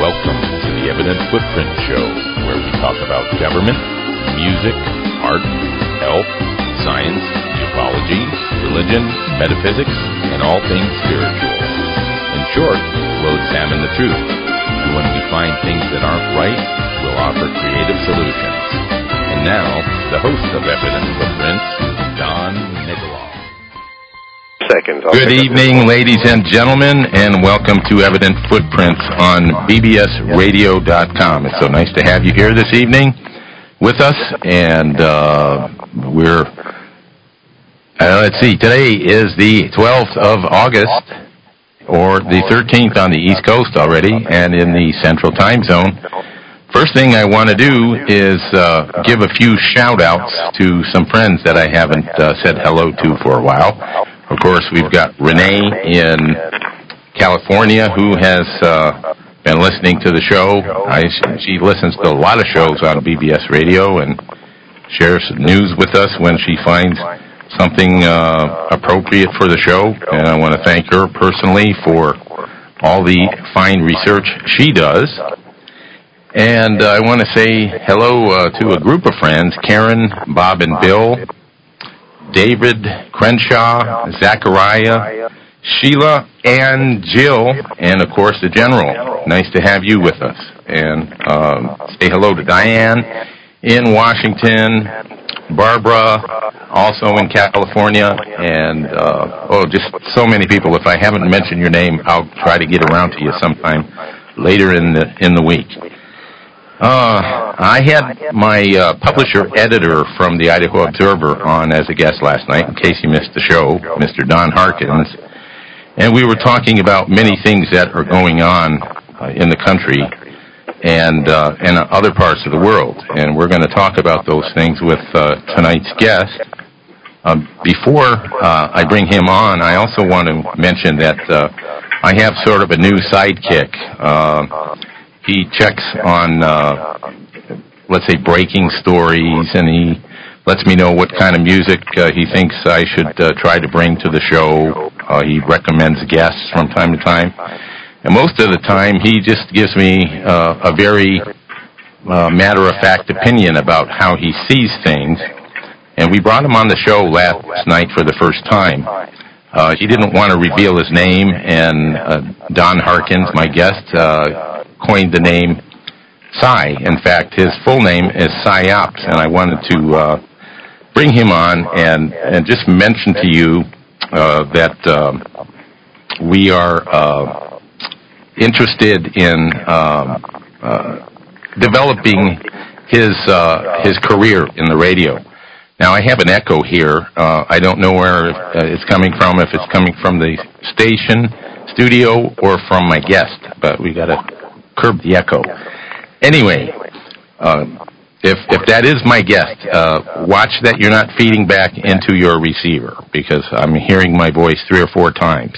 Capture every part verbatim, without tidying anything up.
Welcome to the Evident Footprint Show, where we talk about government, music, art, health, science, ufology, religion, metaphysics, and all things spiritual. In short, we'll examine the truth, and when we find things that aren't right, we'll offer creative solutions. And now, the host of Evident Footprints, Don Nicolau. Seconds. Good evening, ladies and gentlemen, and welcome to Evident Footprints on B B S radio dot com. It's so nice to have you here this evening with us, and uh, we're, uh, let's see, today is the twelfth of August, or the thirteenth on the East Coast already, and in the Central Time Zone. First thing I want to do is uh, give a few shout-outs to some friends that I haven't uh, said hello to for a while. Of course, we've got Renee in California who has uh, been listening to the show. I, she listens to a lot of shows on B B S Radio and shares news with us when she finds something uh, appropriate for the show. And I want to thank her personally for all the fine research she does. And uh, I want to say hello uh, to a group of friends, Karen, Bob, and Bill, David, Crenshaw, Zachariah, Sheila, and Jill, and, of course, the General. Nice to have you with us. And um, say hello to Diane in Washington, Barbara, also in California, and, uh, oh, just so many people. If I haven't mentioned your name, I'll try to get around to you sometime later in the in the week. Uh, I had my uh, publisher-editor from the Idaho Observer on as a guest last night, in case you missed the show, Mister Don Harkins, and we were talking about many things that are going on uh, in the country and uh, and other parts of the world, and we're going to talk about those things with uh, tonight's guest. Um, before uh, I bring him on, I also want to mention that uh, I have sort of a new sidekick. Uh, He checks on, uh, let's say, breaking stories, and he lets me know what kind of music uh, he thinks I should uh, try to bring to the show. Uh, he recommends guests from time to time. And most of the time, he just gives me uh, a very uh, matter-of-fact opinion about how he sees things. And we brought him on the show last night for the first time. Uh, he didn't want to reveal his name, and uh, Don Harkins, my guest, uh, coined the name Psi. In fact, his full name is Psyops, and I wanted to uh, bring him on and, and just mention to you uh, that uh, we are uh, interested in uh, uh, developing his uh, his career in the radio. Now, I have an echo here. Uh, I don't know where uh, it's coming from, if it's coming from the station, studio, or from my guest, but we got to curb the echo. Anyway, uh, if if that is my guest, uh, watch that you're not feeding back into your receiver, because I'm hearing my voice three or four times.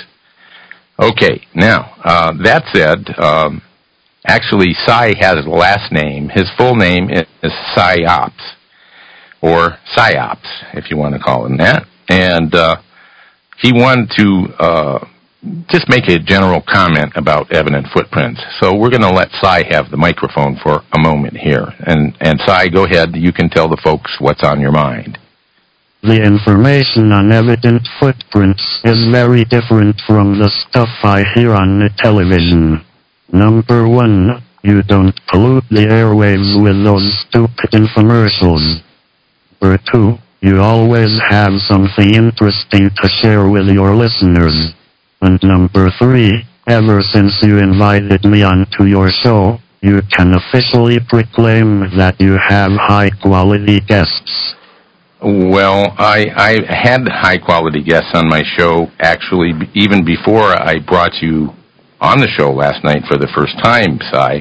Okay, now, uh, that said, um, actually, Psi has a last name. His full name is Psyops, or Psyops, if you want to call him that. And uh, he wanted to uh, just make a general comment about Evident Footprints. So we're going to let Psi have the microphone for a moment here. And, and Psi, go ahead. You can tell the folks what's on your mind. The information on Evident Footprints is very different from the stuff I hear on the television. Number one, you don't pollute the airwaves with those stupid infomercials. Number two, you always have something interesting to share with your listeners. And number three, ever since you invited me onto your show, you can officially proclaim that you have high-quality guests. Well, I, I had high-quality guests on my show, actually, even before I brought you on the show last night for the first time, Psi.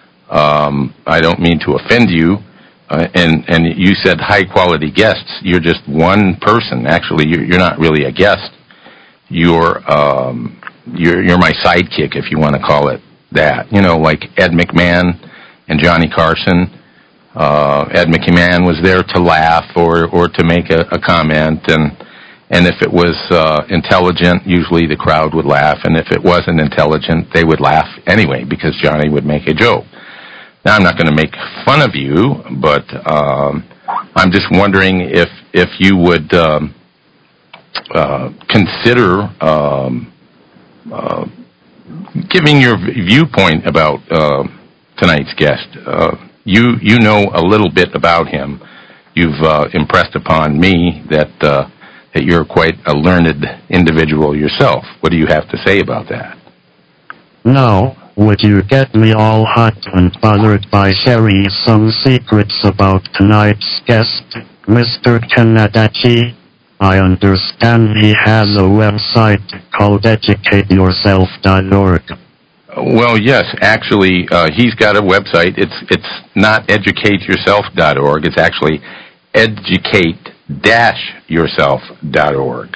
Um, I don't mean to offend you, uh, and, and you said high-quality guests. You're just one person. Actually, you're, you're not really a guest. You're, um, you're, you're my sidekick, if you want to call it that. You know, like Ed McMahon and Johnny Carson. Uh, Ed McMahon was there to laugh or, or to make a, a comment, and And if it was uh, intelligent, usually the crowd would laugh. And if it wasn't intelligent, they would laugh anyway because Johnny would make a joke. Now, I'm not going to make fun of you, but um, I'm just wondering if if you would um, uh, consider um, uh, giving your viewpoint about uh, tonight's guest. Uh, you you know a little bit about him. You've uh, impressed upon me that uh, that you're quite a learned individual yourself. What do you have to say about that? Now, would you get me all hot and bothered by sharing some secrets about tonight's guest, Mister Ken Adachi? I understand he has a website called educate yourself dot org. Well, yes, actually, uh, he's got a website. It's it's not educate yourself dot org. It's actually educate dash yourself dot org.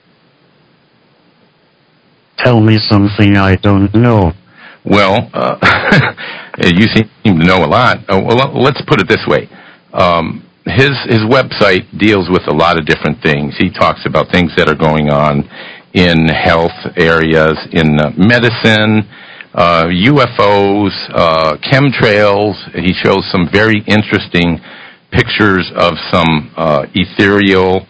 Tell me something I don't know. Well, uh, you seem to know a lot. Uh, well, let's put it this way. Um, his his website deals with a lot of different things. He talks about things that are going on in health areas, in uh, medicine, uh, U F Os, uh, chemtrails. He shows some very interesting pictures of some uh, ethereal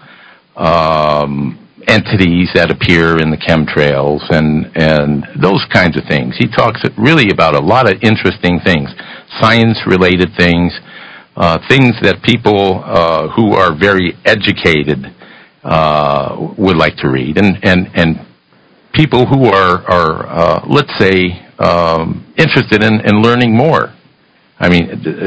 um, entities that appear in the chemtrails and, and those kinds of things. He talks really about a lot of interesting things, science-related things, uh, things that people uh, who are very educated uh, would like to read, and, and, and people who are, are uh, let's say, um, interested in, in learning more. I mean,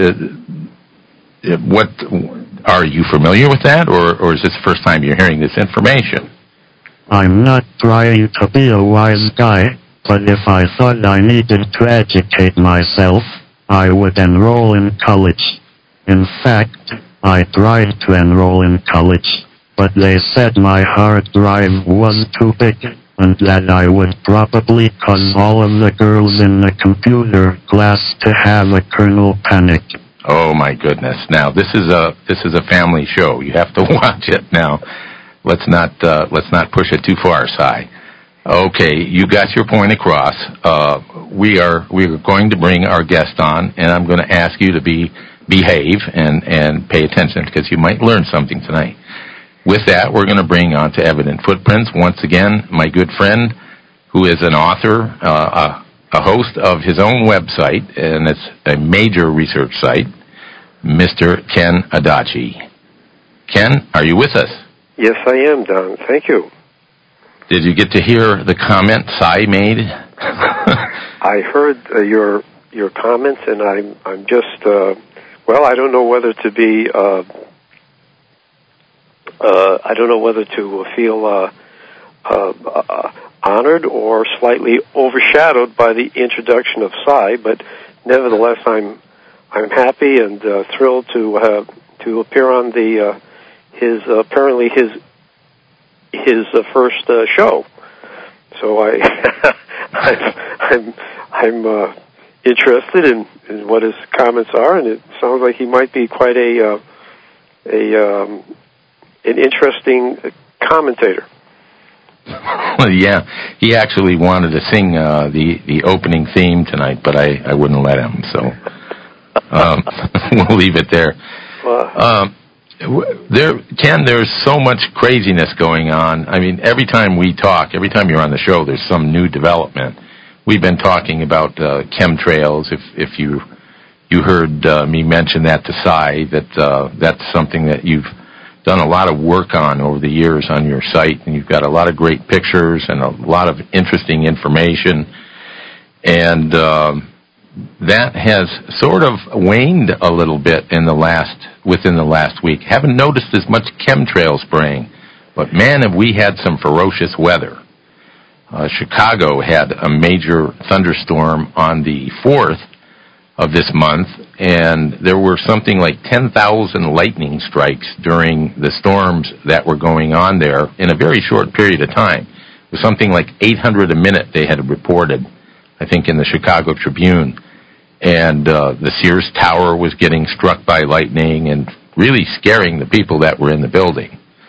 uh, what are you familiar with that, or, or is this the first time you're hearing this information? I'm not trying to be a wise guy, but if I thought I needed to educate myself, I would enroll in college. In fact, I tried to enroll in college, but they said my hard drive was too big, and that I would probably cause all of the girls in the computer class to have a kernel panic. Oh my goodness! Now this is a this is a family show. You have to watch it now. Let's not uh, let's not push it too far, Si. Okay, you got your point across. Uh, we are we are going to bring our guest on, and I'm going to ask you to be behave and, and pay attention because you might learn something tonight. With that, we're going to bring on to Evident Footprints once again my good friend, who is an author, uh, a, a host of his own website, and it's a major research site, Mister Ken Adachi. Ken, are you with us? Yes, I am, Don. Thank you. Did you get to hear the comment Si made? I heard uh, your your comments, and I'm I'm just uh, well, I don't know whether to be uh, uh, I don't know whether to feel uh, uh, uh, honored or slightly overshadowed by the introduction of Si, but nevertheless, I'm I'm happy and uh, thrilled to uh, to appear on the. Uh, His uh, apparently his his uh, first uh, show, so I I'm I'm, I'm uh, interested in, in what his comments are, and it sounds like he might be quite a uh, a um, an interesting commentator. Well, yeah, he actually wanted to sing uh, the the opening theme tonight, but I, I wouldn't let him, so um, we'll leave it there. Uh, um, There, Ken, there's so much craziness going on. I mean, every time we talk, every time you're on the show, there's some new development. We've been talking about uh, chemtrails. If if you you heard uh, me mention that to Si, that uh, that's something that you've done a lot of work on over the years on your site, and you've got a lot of great pictures and a lot of interesting information. And um, that has sort of waned a little bit in the last within the last week. Haven't noticed as much chemtrail spraying, but man, have we had some ferocious weather. Uh, Chicago had a major thunderstorm on the fourth of this month, and there were something like ten thousand lightning strikes during the storms that were going on there in a very short period of time. It was something like eight hundred a minute they had reported, I think, in the Chicago Tribune. And uh, the Sears Tower was getting struck by lightning and really scaring the people that were in the building.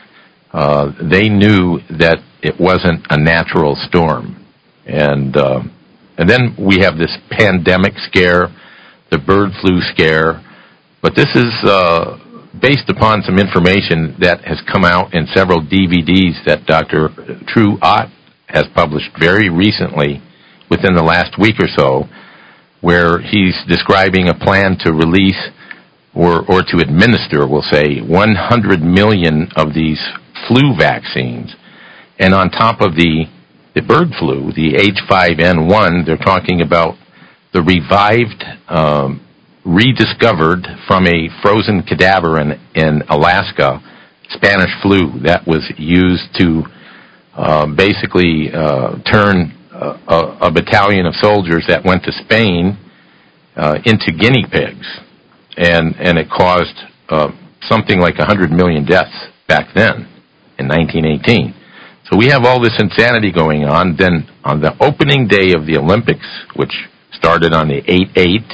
uh, they knew that it wasn't a natural storm. And uh, and then we have this pandemic scare, the bird flu scare. But this is uh, based upon some information that has come out in several D V Ds that Doctor True Ott has published very recently, within the last week or so, where he's describing a plan to release or, or to administer, we'll say, one hundred million of these flu vaccines. And on top of the, the bird flu, the H five N one, they're talking about the revived, um, rediscovered from a frozen cadaver in, in Alaska, Spanish flu that was used to uh, basically uh, turn uh, a, a battalion of soldiers that went to Spain uh, into guinea pigs. And, and it caused uh, something like one hundred million deaths back then in nineteen eighteen. So we have all this insanity going on. Then on the opening day of the Olympics, which started on the eight eight,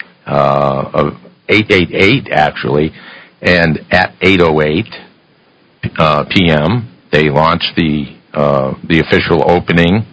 uh, of eight eight eight actually, and at eight oh eight uh, p.m. they launched the uh, the official opening.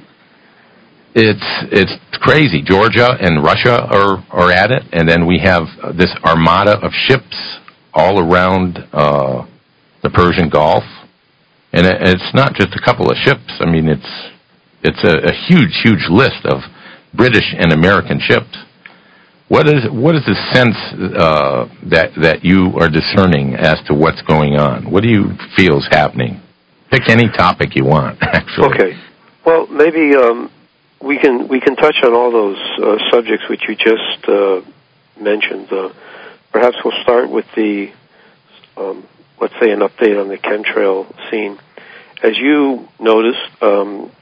It's it's crazy. Georgia and Russia are, are at it, and then we have this armada of ships all around uh, the Persian Gulf. And it's not just a couple of ships. I mean, it's it's a, a huge, huge list of British and American ships. What is what is the sense uh, that that you are discerning as to what's going on? What do you feel is happening? Pick any topic you want, actually. Okay. Well, maybe um, we can we can touch on all those uh, subjects which you just uh, mentioned. Uh, perhaps we'll start with the. Um, let's say an update on the chemtrail scene. As you noticed, um,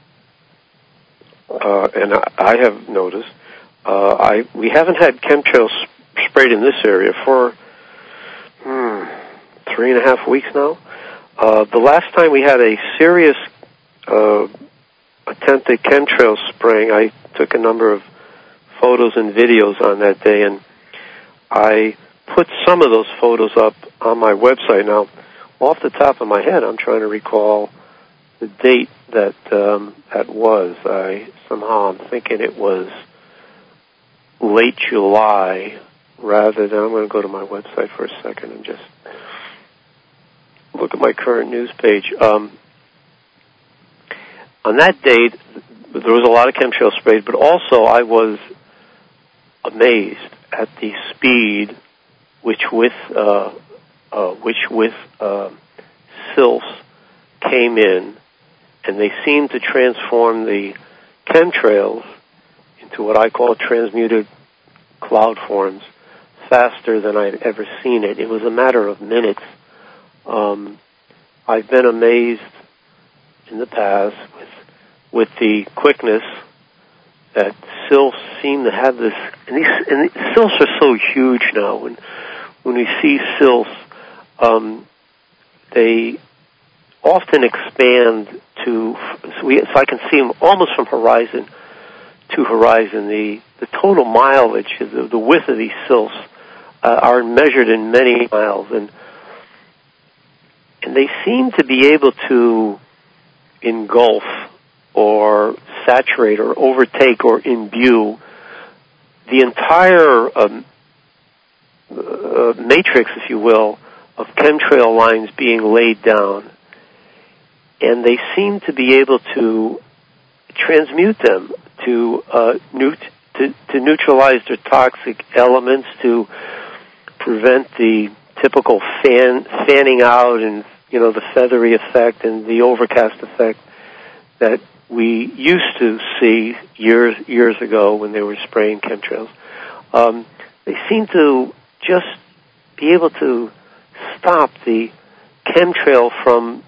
uh, and I, I have noticed, uh, I we haven't had chemtrails sp- sprayed in this area for hmm, three and a half weeks now. Uh, the last time we had a serious uh, attempted chemtrail spraying, I took a number of photos and videos on that day, and I put some of those photos up on my website. Now, off the top of my head, I'm trying to recall the date that um, that was. I somehow I'm thinking it was late July rather than, I'm going to go to my website for a second and just look at my current news page. Um, on that date, there was a lot of chemtrail sprayed, but also I was amazed at the speed which with uh, uh, which with uh, sylphs came in, and they seemed to transform the chemtrails into what I call transmuted cloud forms faster than I'd ever seen it. It was a matter of minutes. Um, I've been amazed in the past with with the quickness that sylphs seem to have this, and these, and these sylphs are so huge now. When when we see sylphs, um, they often expand to, so, we, so I can see them almost from horizon to horizon. The the total mileage, the, the width of these sylphs, uh, are measured in many miles, and and they seem to be able to engulf or saturate or overtake or imbue the entire um, uh, matrix, if you will, of chemtrail lines being laid down. And they seem to be able to transmute them to, uh, neut- to, to neutralize their toxic elements, to prevent the typical fan, fanning out and, you know, the feathery effect and the overcast effect that we used to see years years ago when they were spraying chemtrails. Um, they seem to just be able to stop the chemtrail from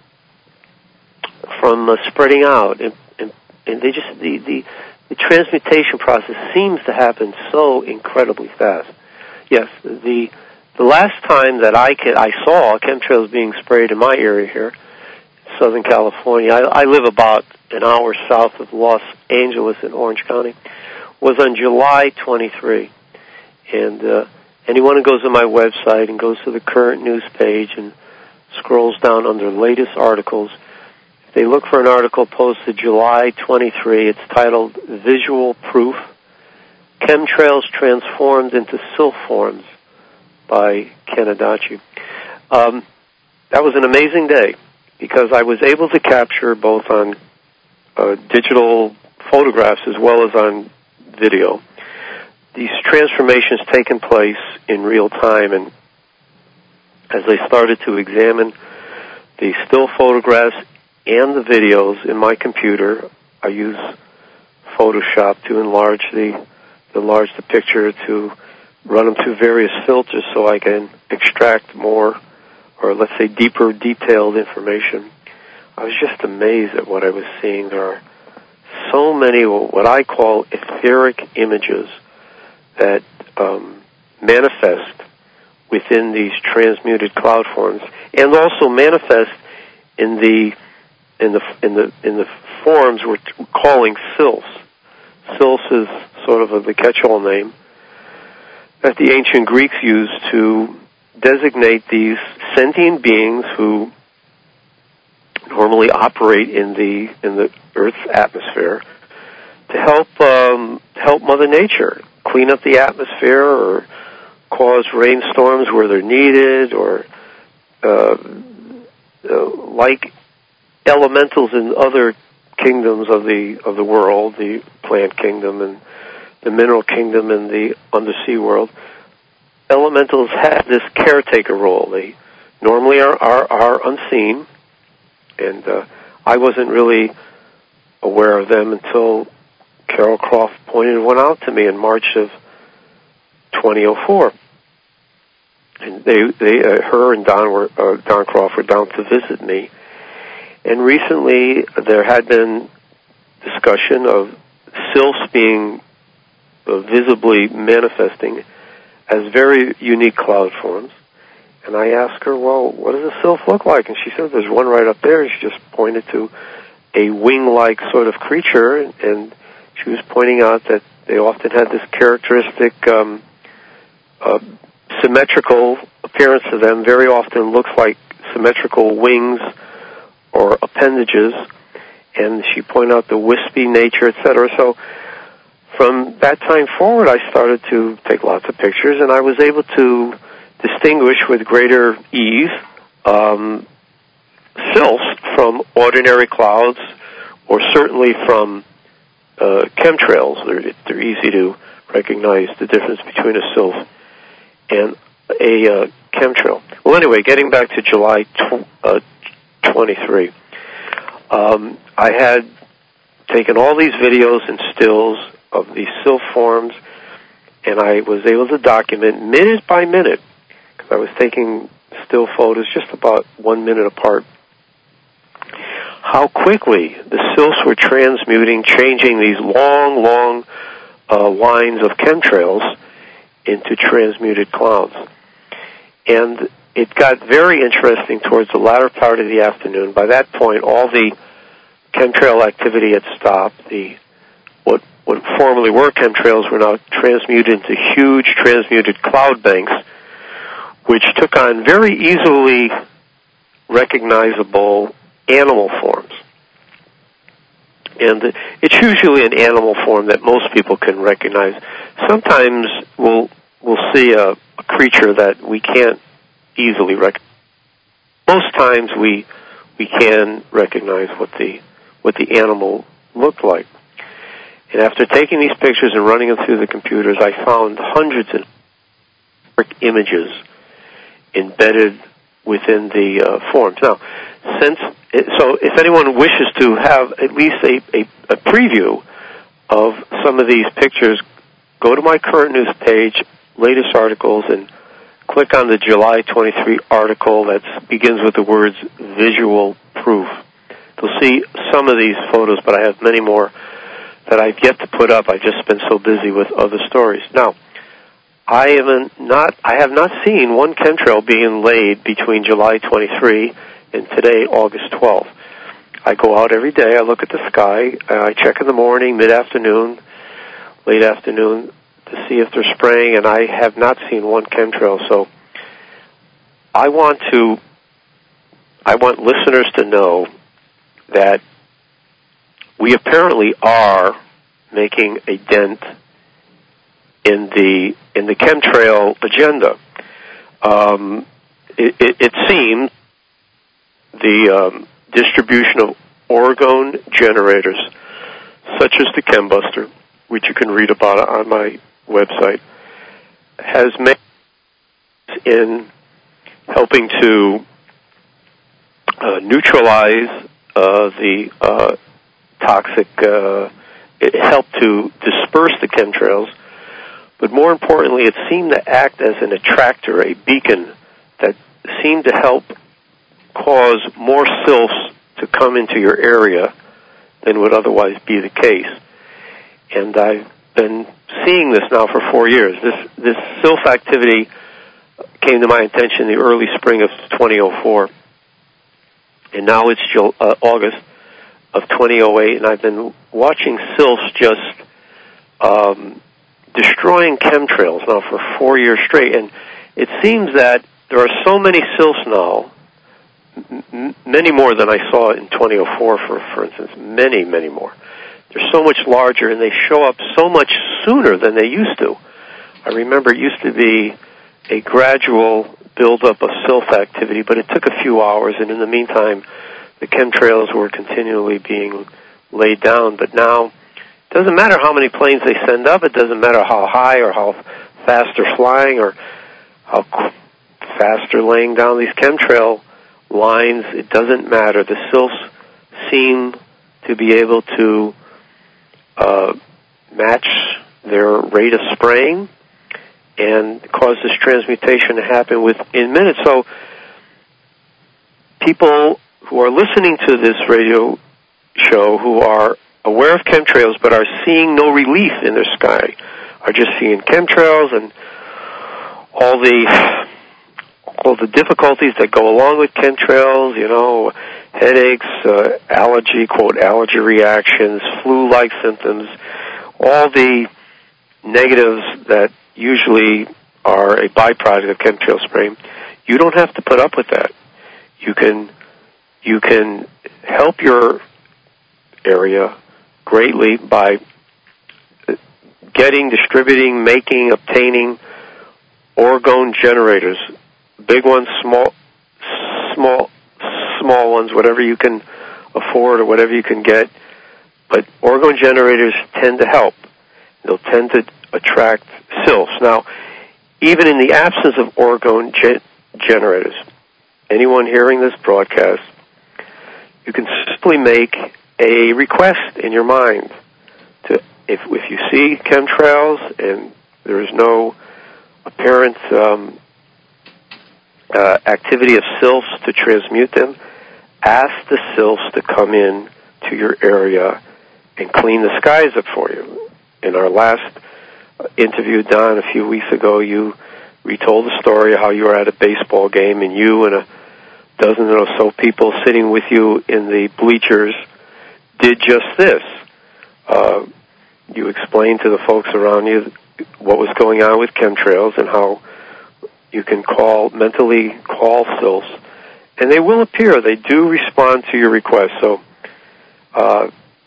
from uh, spreading out, and, and, and they just the, the the transmutation process seems to happen so incredibly fast. Yes, the the last time that I can, I saw chemtrails being sprayed in my area here, Southern California, I, I live about an hour south of Los Angeles in Orange County, was on July twenty-third. And uh, anyone who goes to my website and goes to the current news page and scrolls down under latest articles. If they look for an article posted July twenty-third, it's titled Visual Proof, Chemtrails Transformed into Sylph Forms by Ken Adachi. Um, that was an amazing day because I was able to capture both on uh, digital photographs as well as on video these transformations taking place in real time. And as I started to examine the still photographs and the videos in my computer, I use Photoshop to enlarge the enlarge the picture, to run them through various filters so I can extract more, or let's say deeper, detailed information. I was just amazed at what I was seeing. There are so many what I call etheric images that um, manifest within these transmuted cloud forms, and also manifest in the in the in the in the forms we're calling sylphs. Sylphs is sort of a, the catch-all name that the ancient Greeks used to designate these sentient beings who normally operate in the in the Earth's atmosphere to help um, help Mother Nature clean up the atmosphere, or cause rainstorms where they're needed, or uh, uh, like elementals in other kingdoms of the of the world, the plant kingdom and the mineral kingdom and the undersea world. Elementals have this caretaker role. They normally are are, are unseen, and uh, I wasn't really aware of them until Carol Croft pointed one out to me in March of twenty oh four. And they, they, uh, her and Don were, uh, Don Croft were down to visit me. And recently there had been discussion of sylphs being uh, visibly manifesting as very unique cloud forms. And I asked her, well, what does a sylph look like? And she said, there's one right up there. And she just pointed to a wing-like sort of creature, and, and she was pointing out that they often had this characteristic um, uh, symmetrical appearance to them. Very often looks like symmetrical wings or appendages, and she pointed out the wispy nature, et cetera. So from that time forward, I started to take lots of pictures, and I was able to distinguish with greater ease um, sylphs from ordinary clouds, or certainly from uh, chemtrails. They're, they're easy to recognize the difference between a sylph and a uh, chemtrail. Well, anyway, getting back to July tw- uh, twenty-third, um, I had taken all these videos and stills of these sylph forms, and I was able to document minute by minute, because I was taking still photos just about one minute apart, how quickly the sylphs were transmuting, changing these long, long uh, lines of chemtrails into transmuted clouds. And it got very interesting towards the latter part of the afternoon. By that point, all the chemtrail activity had stopped. The what what formerly were chemtrails were now transmuted into huge transmuted cloud banks, which took on very easily recognizable animal forms. And it's usually an animal form that most people can recognize. Sometimes we'll we'll see a, a creature that we can't easily recognize. Most times we we can recognize what the what the animal looked like. And after taking these pictures and running them through the computers, I found hundreds of images embedded within the uh, forms. Now, since it, so if anyone wishes to have at least a, a, a preview of some of these pictures, go to my current news page, latest articles, and click on the July twenty-third article that begins with the words visual proof. You'll see some of these photos, but I have many more that I've yet to put up. I've just been so busy with other stories. Now, I am not. I have not seen one chemtrail being laid between July twenty-third and today, August twelfth. I go out every day. I look at the sky. Uh, I check in the morning, mid-afternoon, late afternoon to see if they're spraying, and I have not seen one chemtrail. So I want to I want listeners to know that we apparently are making a dent in the in the chemtrail agenda. Um, it, it, it seems the um, distribution of orgone generators, such as the Chembuster, which you can read about on my website, has made in helping to uh, neutralize uh, the uh, toxic, uh, it helped to disperse the chemtrails, but more importantly, it seemed to act as an attractor, a beacon that seemed to help cause more sylphs to come into your area than would otherwise be the case. And I've been seeing this now for four years. This this sylph activity came to my attention in the early spring of twenty oh four, and now it's uh, August of twenty oh eight, and I've been watching sylphs just um, destroying chemtrails now for four years straight. And it seems that there are so many sylphs now, m- many more than I saw in twenty oh four, for, for instance, many, many more. They're so much larger, and they show up so much sooner than they used to. I remember it used to be a gradual buildup of sylph activity, but it took a few hours, and in the meantime, the chemtrails were continually being laid down. But now, it doesn't matter how many planes they send up, it doesn't matter how high or how fast they're flying or how fast they're laying down these chemtrail lines, it doesn't matter. The sylphs seem to be able to uh, match their rate of spraying and cause this transmutation to happen within minutes. So people who are listening to this radio show who are aware of chemtrails but are seeing no relief in their sky, are just seeing chemtrails and all the all the difficulties that go along with chemtrails, you know, headaches, uh, allergy, quote, allergy reactions, flu-like symptoms, all the negatives that usually are a byproduct of chemtrail spraying. You don't have to put up with that. You can you can help your area greatly by getting, distributing, making, obtaining orgone generators, big ones, small, small, small ones, whatever you can afford or whatever you can get. But orgone generators tend to help. They'll tend to attract sylphs. Now, even in the absence of orgone ge- generators, anyone hearing this broadcast, you can simply make a request in your mind to, if if you see chemtrails and there is no apparent um, uh, activity of sylphs to transmute them, ask the sylphs to come in to your area and clean the skies up for you. In our last interview, Don, a few weeks ago, you retold the story of how you were at a baseball game and you and a dozen or so people sitting with you in the bleachers did just this. Uh, you explained to the folks around you what was going on with chemtrails and how you can call, mentally call sylphs, and they will appear. They do respond to your request. So uh,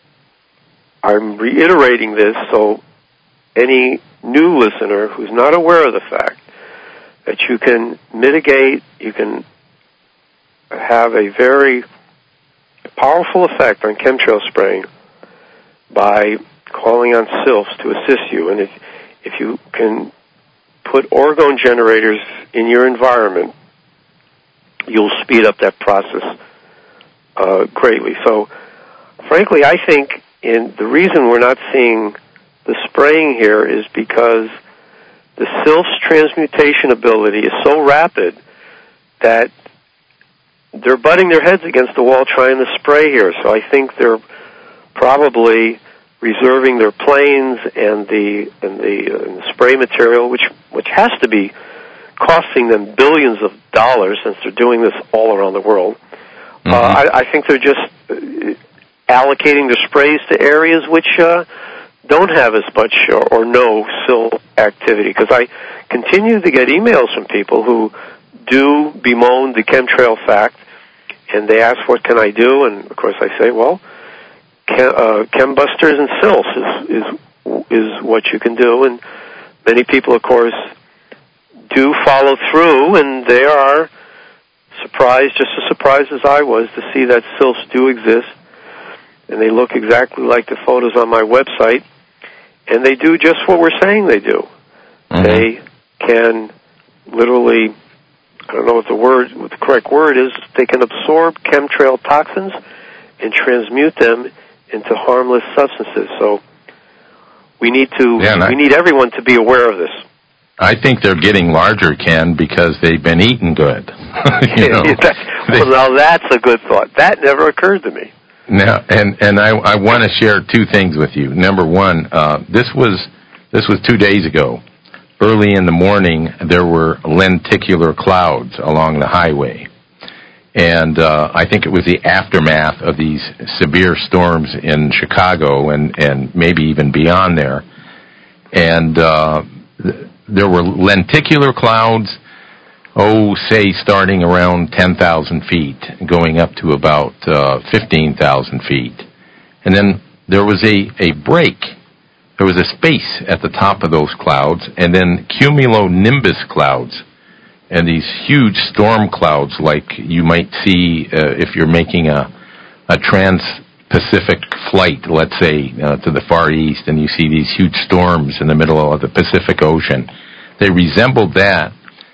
I'm reiterating this so any new listener who's not aware of the fact that you can mitigate, you can have a very powerful effect on chemtrail spraying by calling on sylphs to assist you. And if if you can put orgone generators in your environment, you'll speed up that process uh, greatly. So, frankly, I think in the reason we're not seeing the spraying here is because the sylph's transmutation ability is so rapid that they're butting their heads against the wall trying to spray here. So I think they're probably reserving their planes and the and the, uh, and the spray material, which which has to be costing them billions of dollars since they're doing this all around the world. Mm-hmm. Uh, I, I think they're just allocating their sprays to areas which uh, don't have as much or, or no sylph activity. Because I continue to get emails from people who do bemoan the chemtrail fact, and they ask, what can I do? And, of course, I say, well, chem, uh, chembusters and sylphs is, is, is what you can do. And many people, of course, do follow through, and they are surprised, just as surprised as I was, to see that sylphs do exist, and they look exactly like the photos on my website, and they do just what we're saying they do. Mm-hmm. They can literally, I don't know what the word, what the correct word is, they can absorb chemtrail toxins and transmute them into harmless substances. So we need to, yeah, we I, need everyone to be aware of this. I think they're getting larger, Ken, because they've been eating good. you know, well, now that's a good thought. That never occurred to me. Now, and and I, I want to share two things with you. Number one, uh, this was this was two days ago. Early in the morning, there were lenticular clouds along the highway, and uh, I think it was the aftermath of these severe storms in Chicago and and maybe even beyond there, and uh, th- there were lenticular clouds. Oh, say starting around ten thousand feet, going up to about uh, fifteen thousand feet. And then there was a, a break. There was a space at the top of those clouds, and then cumulonimbus clouds, and these huge storm clouds like you might see uh, if you're making a, a trans-Pacific flight, let's say, uh, to the Far East, and you see these huge storms in the middle of the Pacific Ocean. They resembled that.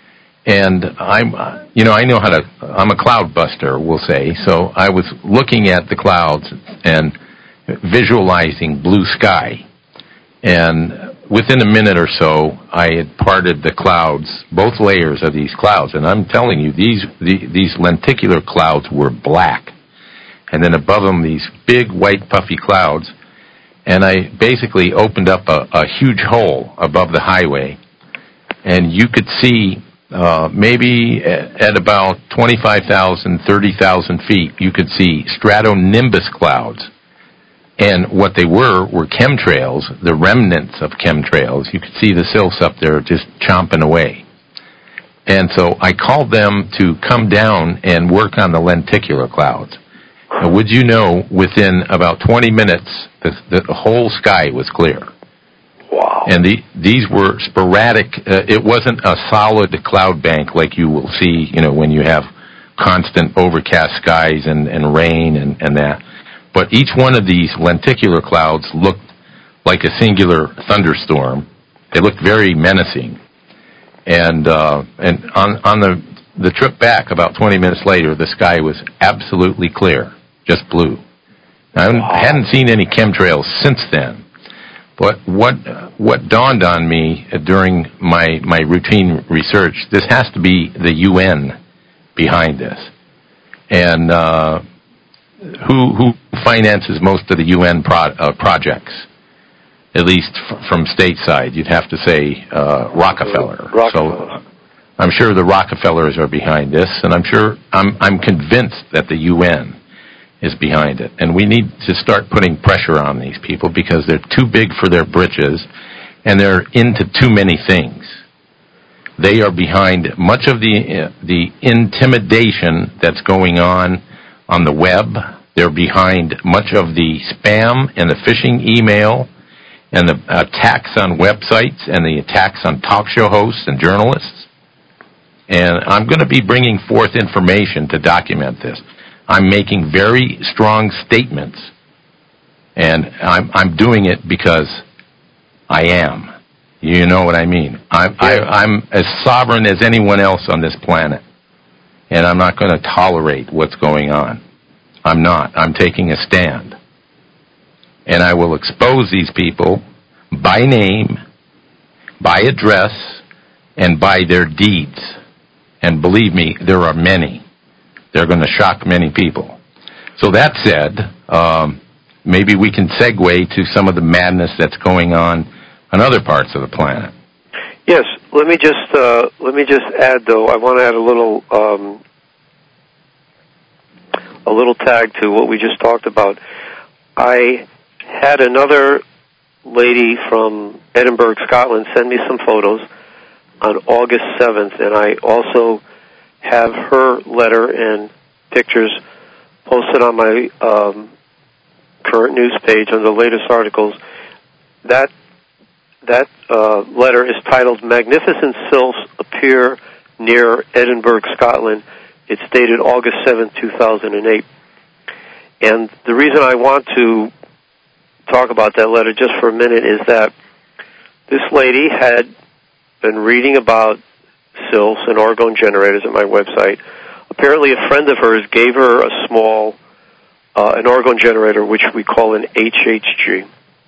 And I'm, you know, I know how to, I'm a cloud buster, we'll say, so I was looking at the clouds and visualizing blue sky. And within a minute or so, I had parted the clouds, both layers of these clouds, and I'm telling you, these, the, these lenticular clouds were black. And then above them, these big white puffy clouds, and I basically opened up a, a huge hole above the highway, and you could see Uh, maybe at about twenty-five thousand, thirty thousand feet, you could see stratonimbus clouds. And what they were were chemtrails, the remnants of chemtrails. You could see the sylphs up there just chomping away. And so I called them to come down and work on the lenticular clouds. Now, would you know, within about twenty minutes, the, the whole sky was clear. Wow. And the, these were sporadic. Uh, it wasn't a solid cloud bank like you will see, you know, when you have constant overcast skies and, and rain and, and that. But each one of these lenticular clouds looked like a singular thunderstorm. They looked very menacing. And uh, and on on the the trip back, about twenty minutes later, the sky was absolutely clear, just blue. I hadn't seen any chemtrails since then. But what what dawned on me during my my routine research, this has to be the U N behind this. And uh, who who finances most of the U N pro, uh, projects? At least f- from stateside, you'd have to say uh, Rockefeller. Rockefeller. So I'm sure the Rockefellers are behind this, and I'm sure I'm I'm convinced that the U N is behind it. And we need to start putting pressure on these people because they're too big for their britches and they're into too many things. They are behind much of the uh, the intimidation that's going on on the web. They're behind much of the spam and the phishing email and the attacks on websites and the attacks on talk show hosts and journalists. And I'm going to be bringing forth information to document this. I'm making very strong statements, and I'm, I'm doing it because I am. You know what I mean? I'm, I, I'm as sovereign as anyone else on this planet, and I'm not going to tolerate what's going on. I'm not. I'm taking a stand. And I will expose these people by name, by address, and by their deeds. And believe me, there are many. They're going to shock many people. So that said, um, maybe we can segue to some of the madness that's going on on other parts of the planet. Yes, let me just uh, let me just add though. I want to add a little um, a little tag to what we just talked about. I had another lady from Edinburgh, Scotland, send me some photos on August seventh, and I also have her letter and pictures posted on my um, current news page on the latest articles. That that uh, letter is titled "Magnificent Sylphs Appear Near Edinburgh, Scotland." It's dated August seventh, two thousand eight. And the reason I want to talk about that letter just for a minute is that this lady had been reading about sylphs and orgone generators at my website. Apparently a friend of hers gave her a small, uh, an orgone generator, which we call an H H G,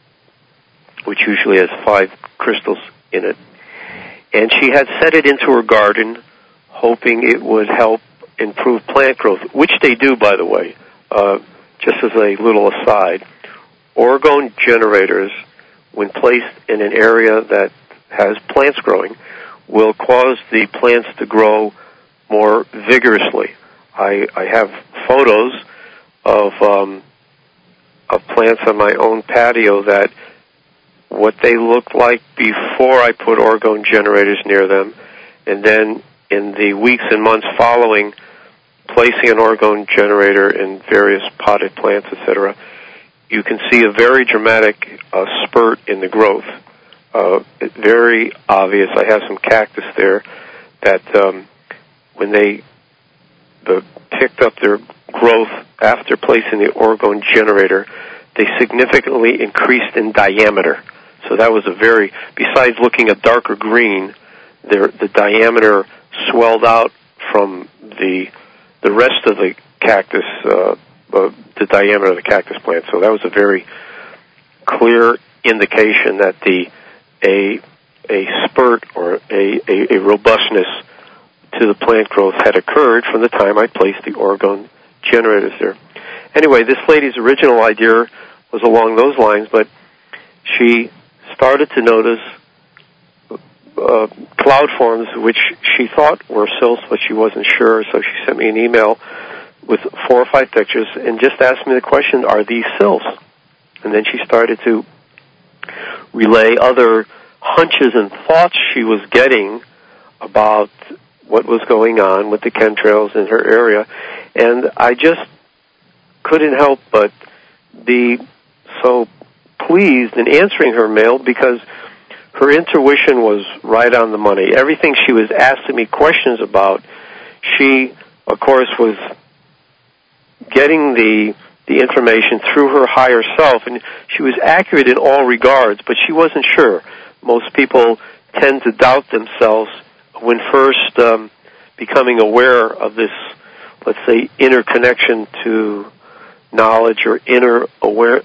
which usually has five crystals in it. And she had set it into her garden, hoping it would help improve plant growth, which they do, by the way. Uh, just as a little aside, orgone generators, when placed in an area that has plants growing, will cause the plants to grow more vigorously. I, I have photos of um, of plants on my own patio that what they looked like before I put orgone generators near them, and then in the weeks and months following placing an orgone generator in various potted plants, et cetera, you can see a very dramatic uh, spurt in the growth. Uh, it's very obvious. I have some cactus there that um, when they the, picked up their growth after placing the orgone generator, they significantly increased in diameter. So that was a very, besides looking a darker green, their, the diameter swelled out from the the rest of the cactus, uh, uh, the diameter of the cactus plant. So that was a very clear indication that the a a spurt or a, a, a robustness to the plant growth had occurred from the time I placed the orgone generators there. Anyway, this lady's original idea was along those lines, but she started to notice uh, cloud forms which she thought were sylphs, but she wasn't sure, so she sent me an email with four or five pictures and just asked me the question, are these sylphs? And then she started to relay other hunches and thoughts she was getting about what was going on with the chemtrails in her area, and I just couldn't help but be so pleased in answering her mail because her intuition was right on the money. Everything she was asking me questions about, she, of course, was getting the the information through her higher self, and she was accurate in all regards, but she wasn't sure. Most people tend to doubt themselves when first um, becoming aware of this, let's say, inner connection to knowledge or inner aware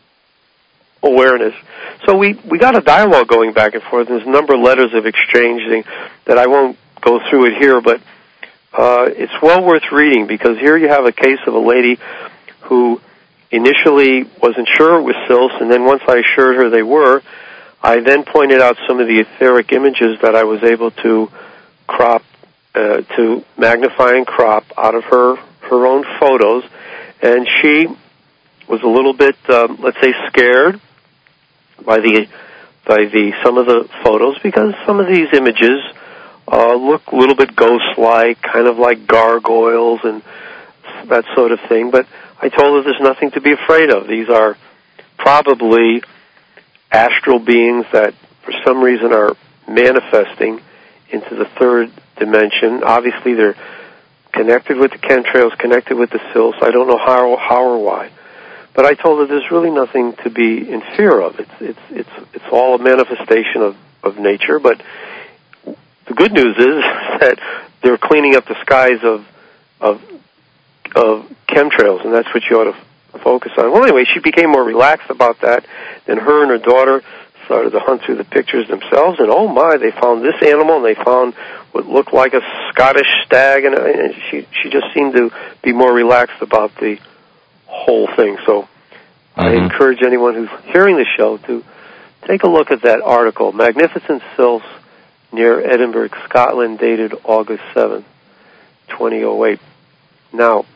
awareness. So we, we got a dialogue going back and forth. There's a number of letters of exchanging that I won't go through it here, but uh, it's well worth reading because here you have a case of a lady who initially wasn't sure it was sylphs, and then once I assured her they were, I then pointed out some of the etheric images that I was able to crop, uh, to magnify and crop out of her, her own photos, and she was a little bit, um, let's say, scared by the by the some of the photos because some of these images uh, look a little bit ghost-like, kind of like gargoyles and that sort of thing. But I told her there's nothing to be afraid of. These are probably astral beings that, for some reason, are manifesting into the third dimension. Obviously, they're connected with the chemtrails, connected with the sylphs. I don't know how, how or why. But I told her there's really nothing to be in fear of. It's it's it's it's all a manifestation of, of nature. But the good news is that they're cleaning up the skies of of of chemtrails, and that's what you ought to f- focus on. Well, anyway, she became more relaxed about that. Then her and her daughter started to hunt through the pictures themselves, and oh my, they found this animal, and they found what looked like a Scottish stag, and, and she she just seemed to be more relaxed about the whole thing. So mm-hmm. I encourage anyone who's hearing the show to take a look at that article, Magnificent Sylphs Near Edinburgh, Scotland, dated August seventh, twenty oh eight. Now,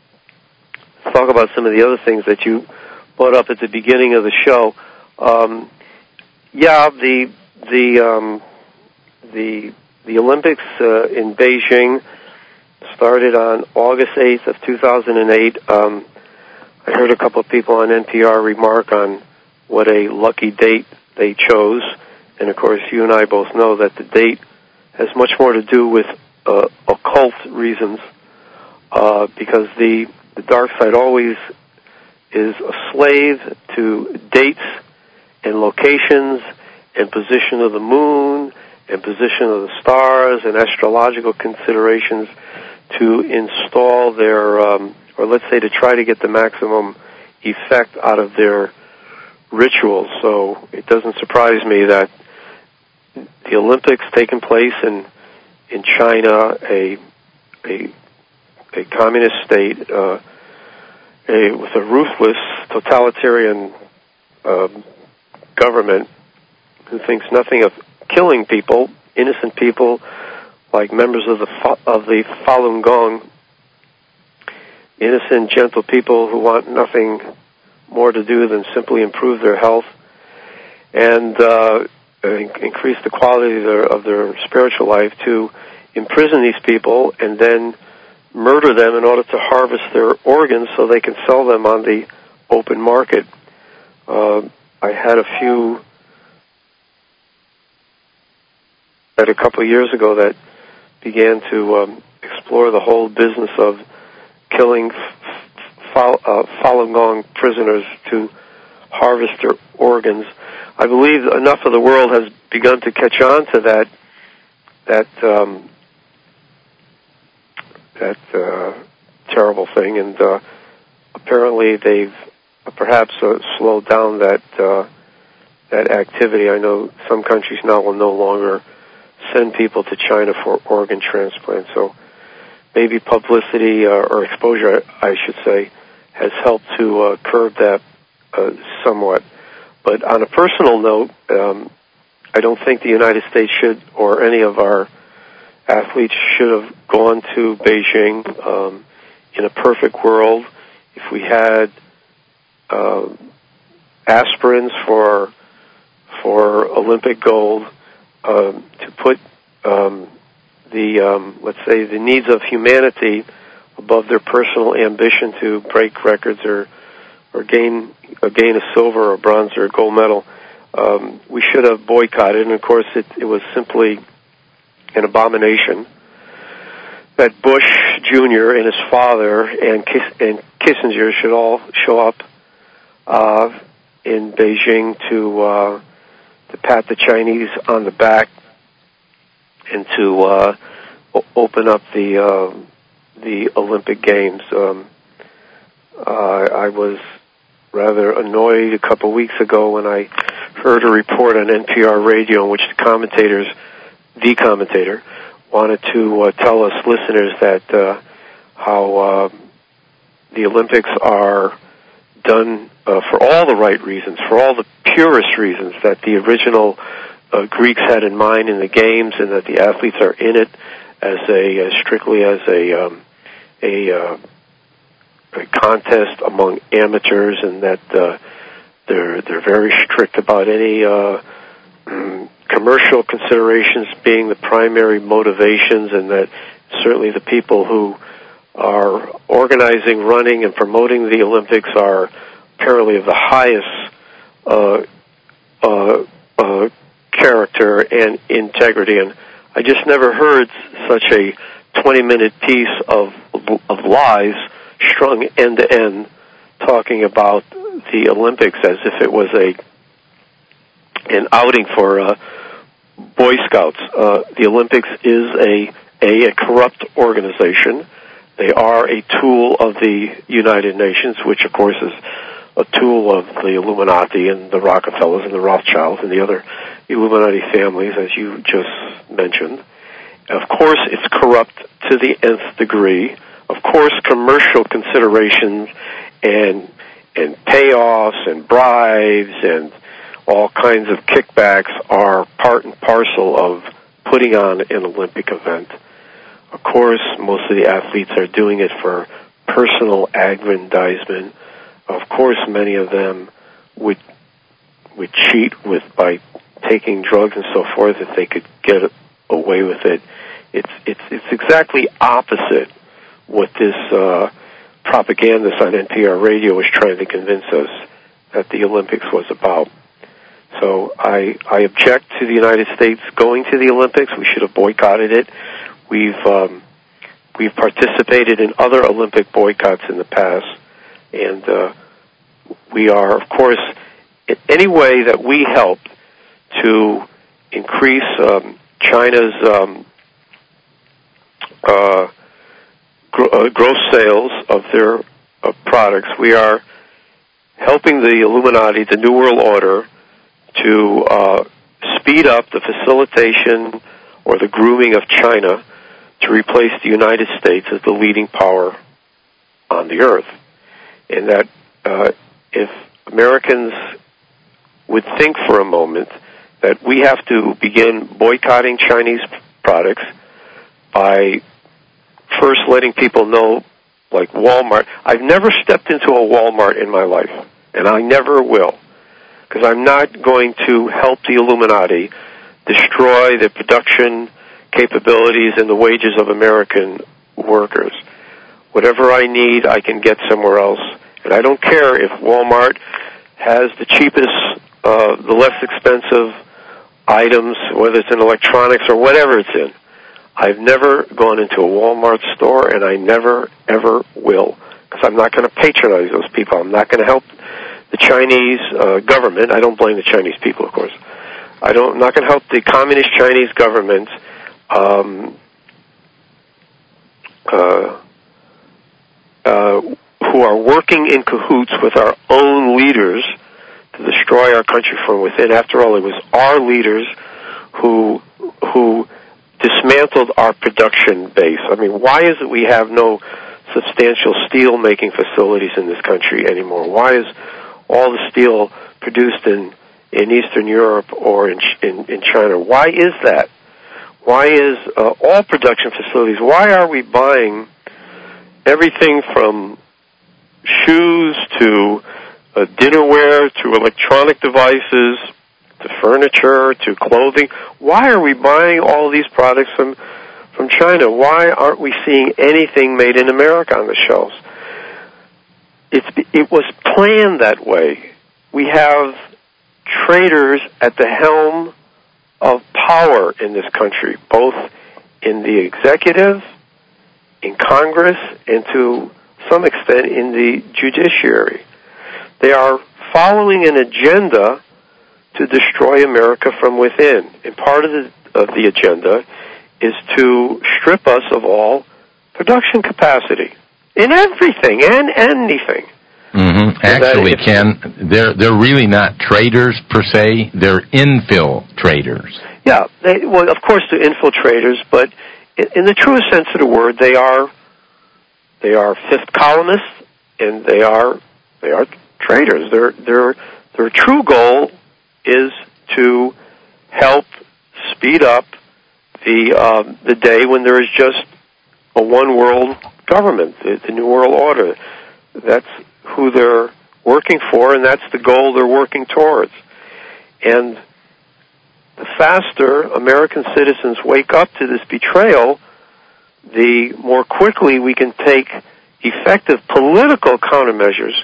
let's talk about some of the other things that you brought up at the beginning of the show. Um, yeah, the the um, the the Olympics uh, in Beijing started on August eighth of two thousand eight. Um, I heard a couple of people on N P R remark on what a lucky date they chose. And, of course, you and I both know that the date has much more to do with uh, occult reasons uh, because the, the dark side always is a slave to dates and locations and position of the moon and position of the stars and astrological considerations to install their, um, or let's say to try to get the maximum effect out of their rituals. So it doesn't surprise me that the Olympics taking place in in China, a a, a communist state, uh, a, with a ruthless totalitarian um, government who thinks nothing of killing people, innocent people, like members of the of the Falun Gong, innocent, gentle people who want nothing more to do than simply improve their health and uh, increase the quality of their, of their spiritual life, to imprison these people and then murder them in order to harvest their organs so they can sell them on the open market. Uh, I had a few that a couple of years ago that began to um, explore the whole business of killing Fal- uh, Falun Gong prisoners to harvest their organs. I believe enough of the world has begun to catch on to that that um, that uh, terrible thing, and uh, apparently they've perhaps uh, slowed down that uh, that activity. I know some countries now will no longer send people to China for organ transplants. So maybe publicity uh, or exposure, I should say, has helped to uh, curb that uh, somewhat. But on a personal note, um, I don't think the United States should, or any of our athletes should have gone to Beijing. Um, in a perfect world, if we had uh, aspirins for for Olympic gold, um, to put um, the um, let's say the needs of humanity above their personal ambition to break records or or gain or gain a silver or bronze or a gold medal, um, we should have boycotted. And of course, it, it was simply an abomination that Bush Junior and his father and Kiss, and Kissinger should all show up uh, in Beijing to uh, to pat the Chinese on the back and to uh, o- open up the uh, the Olympic Games. Um, uh, I was rather annoyed a couple of weeks ago when I heard a report on N P R radio in which the commentators, the commentator, wanted to uh, tell us listeners that uh, how uh, the Olympics are done uh, for all the right reasons, for all the purest reasons that the original uh, Greeks had in mind in the games, and that the athletes are in it as a uh, strictly as a um, a, uh, a contest among amateurs, and that uh, they're they're very strict about any uh, commercial considerations being the primary motivations, and that certainly the people who are organizing, running, and promoting the Olympics are apparently of the highest uh, uh, uh, character and integrity. And I just never heard such a twenty-minute piece of of lies strung end to end, talking about the Olympics as if it was a an outing for uh, Boy Scouts. Uh, the Olympics is a, a a corrupt organization. They are a tool of the United Nations, which of course is a tool of the Illuminati and the Rockefellers and the Rothschilds and the other Illuminati families, as you just mentioned. Of course, it's corrupt to the nth degree. Of course, commercial considerations and and payoffs and bribes and all kinds of kickbacks are part and parcel of putting on an Olympic event. Of course, most of the athletes are doing it for personal aggrandizement. Of course, many of them would would cheat with by taking drugs and so forth if they could get away with it. It's it's it's exactly opposite what this uh, propagandist on N P R radio was trying to convince us that the Olympics was about. So I, I object to the United States going to the Olympics. We should have boycotted it. We've um, we've participated in other Olympic boycotts in the past, and uh, we are, of course, in any way that we helped to increase um, China's um, uh, gr- uh, gross sales of their uh, products, we are helping the Illuminati, the New World Order, to uh, speed up the facilitation or the grooming of China to replace the United States as the leading power on the earth. And that uh, if Americans would think for a moment that we have to begin boycotting Chinese products by first letting people know, like Walmart. I've never stepped into a Walmart in my life, and I never will, because I'm not going to help the Illuminati destroy the production capabilities and the wages of American workers. Whatever I need, I can get somewhere else. And I don't care if Walmart has the cheapest, uh, the less expensive items, whether it's in electronics or whatever it's in. I've never gone into a Walmart store, and I never, ever will, because I'm not going to patronize those people. I'm not going to help the Chinese uh, government. I don't blame the Chinese people, of course. I don't, I'm not going to help the communist Chinese government um, uh, uh, who are working in cahoots with our own leaders to destroy our country from within. After all, it was our leaders who who dismantled our production base. I mean, why is it we have no substantial steel-making facilities in this country anymore? Why is all the steel produced in, in Eastern Europe or in, in, in China? Why is that? Why is uh, all production facilities, why are we buying everything from shoes to uh, dinnerware to electronic devices to furniture to clothing? Why are we buying all these products from from China? Why aren't we seeing anything made in America on the shelves? It's, it was planned that way. We have traitors at the helm of power in this country, both in the executive, in Congress, and to some extent in the judiciary. They are following an agenda to destroy America from within. And part of the, of the agenda is to strip us of all production capacity in everything and anything. Mm-hmm. Actually, Ken, they're they're really not traders per se. They're infiltrators. Yeah, they, well, of course they're infiltrators, but in, in the truest sense of the word, they are they are fifth columnists, and they are they are traitors. Their their their true goal is to help speed up the um, the day when there is just a one world government, the, the New World Order. That's who they're working for, and that's the goal they're working towards. And the faster American citizens wake up to this betrayal, the more quickly we can take effective political countermeasures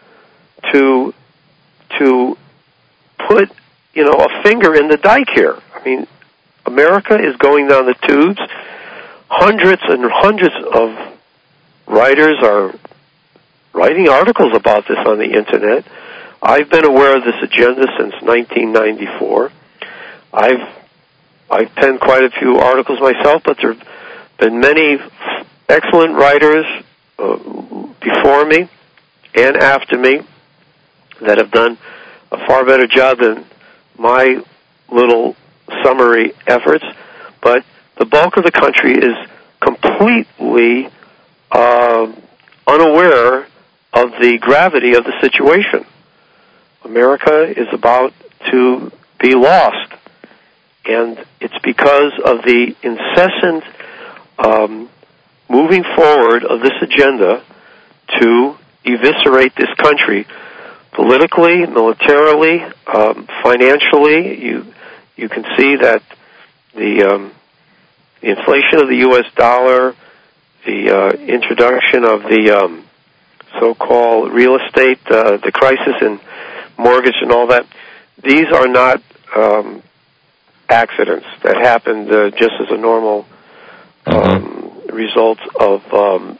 to to put, you know, a finger in the dike here. I mean, America is going down the tubes. Hundreds and hundreds of writers are writing articles about this on the Internet. I've been aware of this agenda since nineteen ninety-four. I've I've penned quite a few articles myself, but there have been many excellent writers uh, before me and after me that have done a far better job than my little summary efforts. But the bulk of the country is completely uh, unaware of the gravity of the situation. America is about to be lost, and it's because of the incessant um, moving forward of this agenda to eviscerate this country politically, militarily, um, financially. You you can see that the, um, the inflation of the U S dollar, the uh, introduction of the um, so-called real estate, uh, the crisis in mortgage and all that, these are not um, accidents that happened uh, just as a normal um, mm-hmm. result of um,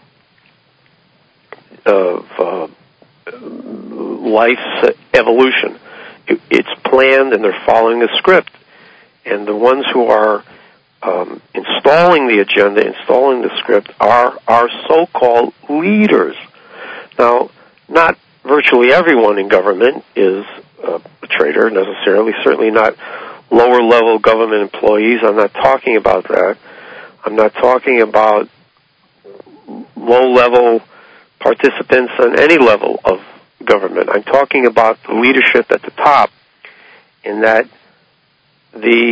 of uh, life's evolution. It, it's planned, and they're following a script. And the ones who are um, installing the agenda, installing the script, are our so-called leaders. Now, not virtually everyone in government is uh, a traitor necessarily, certainly not lower-level government employees. I'm not talking about that. I'm not talking about low-level participants on any level of government. I'm talking about the leadership at the top, in that the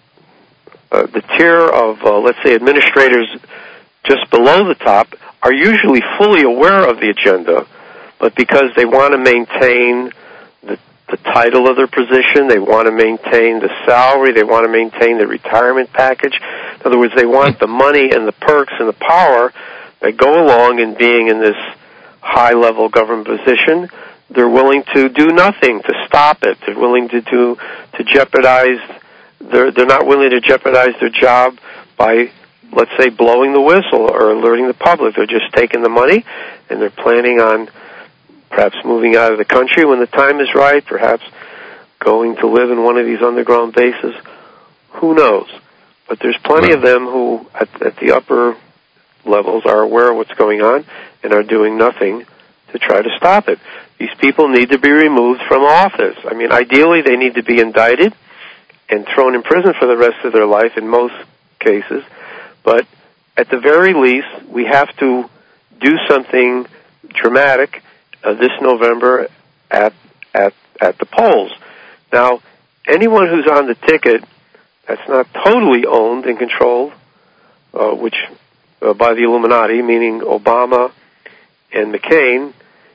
uh, the tier of, uh, let's say, administrators just below the top are usually fully aware of the agenda, but because they want to maintain the, the title of their position, they want to maintain the salary, they want to maintain the retirement package. In other words, they want the money and the perks and the power that go along in being in this high-level government position. They're willing to do nothing to stop it. They're willing to do to jeopardize. They're they're not willing to jeopardize their job by, let's say, blowing the whistle or alerting the public. They're just taking the money, and they're planning on perhaps moving out of the country when the time is right, perhaps going to live in one of these underground bases. Who knows? But there's plenty of them who, at, at the upper levels, are aware of what's going on and are doing nothing to try to stop it. These people need to be removed from office. I mean, ideally, they need to be indicted and thrown in prison for the rest of their life in most cases. But at the very least, we have to do something dramatic uh, this November at at at the polls. Now, anyone who's on the ticket that's not totally owned and controlled, uh, which uh, by the Illuminati, meaning Obama and McCain,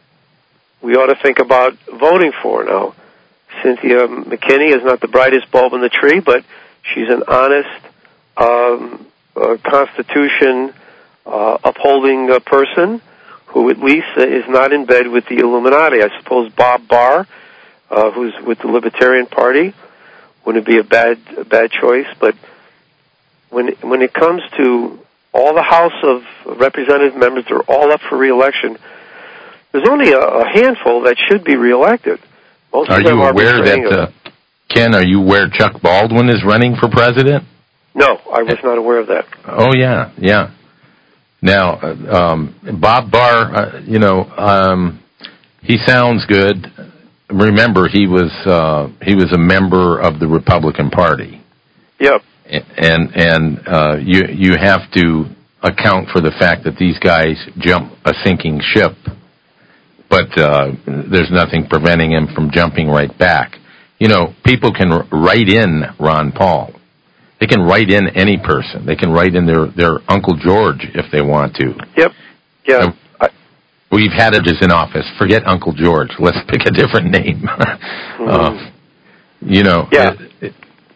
we ought to think about voting for. Now, Cynthia McKinney is not the brightest bulb in the tree, but she's an honest, um, uh, Constitution uh, upholding uh, person who at least uh, is not in bed with the Illuminati. I suppose Bob Barr, uh, who's with the Libertarian Party, wouldn't be a bad a bad choice. But when when it comes to all the House of Representative members, they're all up for re-election. There's only a, a handful that should be reelected. Most are of them you are aware that, uh, Ken, are you aware Chuck Baldwin is running for president? No, I was not aware of that. Oh, yeah, yeah. Now, uh, um, Bob Barr, uh, you know, um, he sounds good. Remember, he was uh, he was a member of the Republican Party. Yep. And and uh, you you have to account for the fact that these guys jump a sinking ship, but uh, there's nothing preventing him from jumping right back. You know, people can write in Ron Paul. They can write in any person. They can write in their, their Uncle George if they want to. Yep. Yeah. Uh, we've had it as in office. Forget Uncle George. Let's pick a different name. mm-hmm. uh, you know. Yeah. It, it,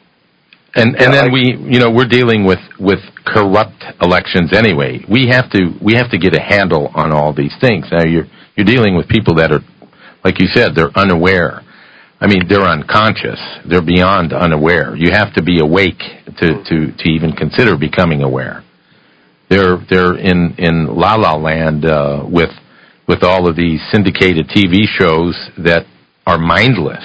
And and yeah, then I, we, you know, we're dealing with, with corrupt elections anyway. We have to we have to get a handle on all these things. Now you're you're dealing with people that are, like you said, they're unaware. I mean, they're unconscious. They're beyond unaware. You have to be awake to, to, to even consider becoming aware. They're they're in, in La La Land uh, with with all of these syndicated T V shows that are mindless.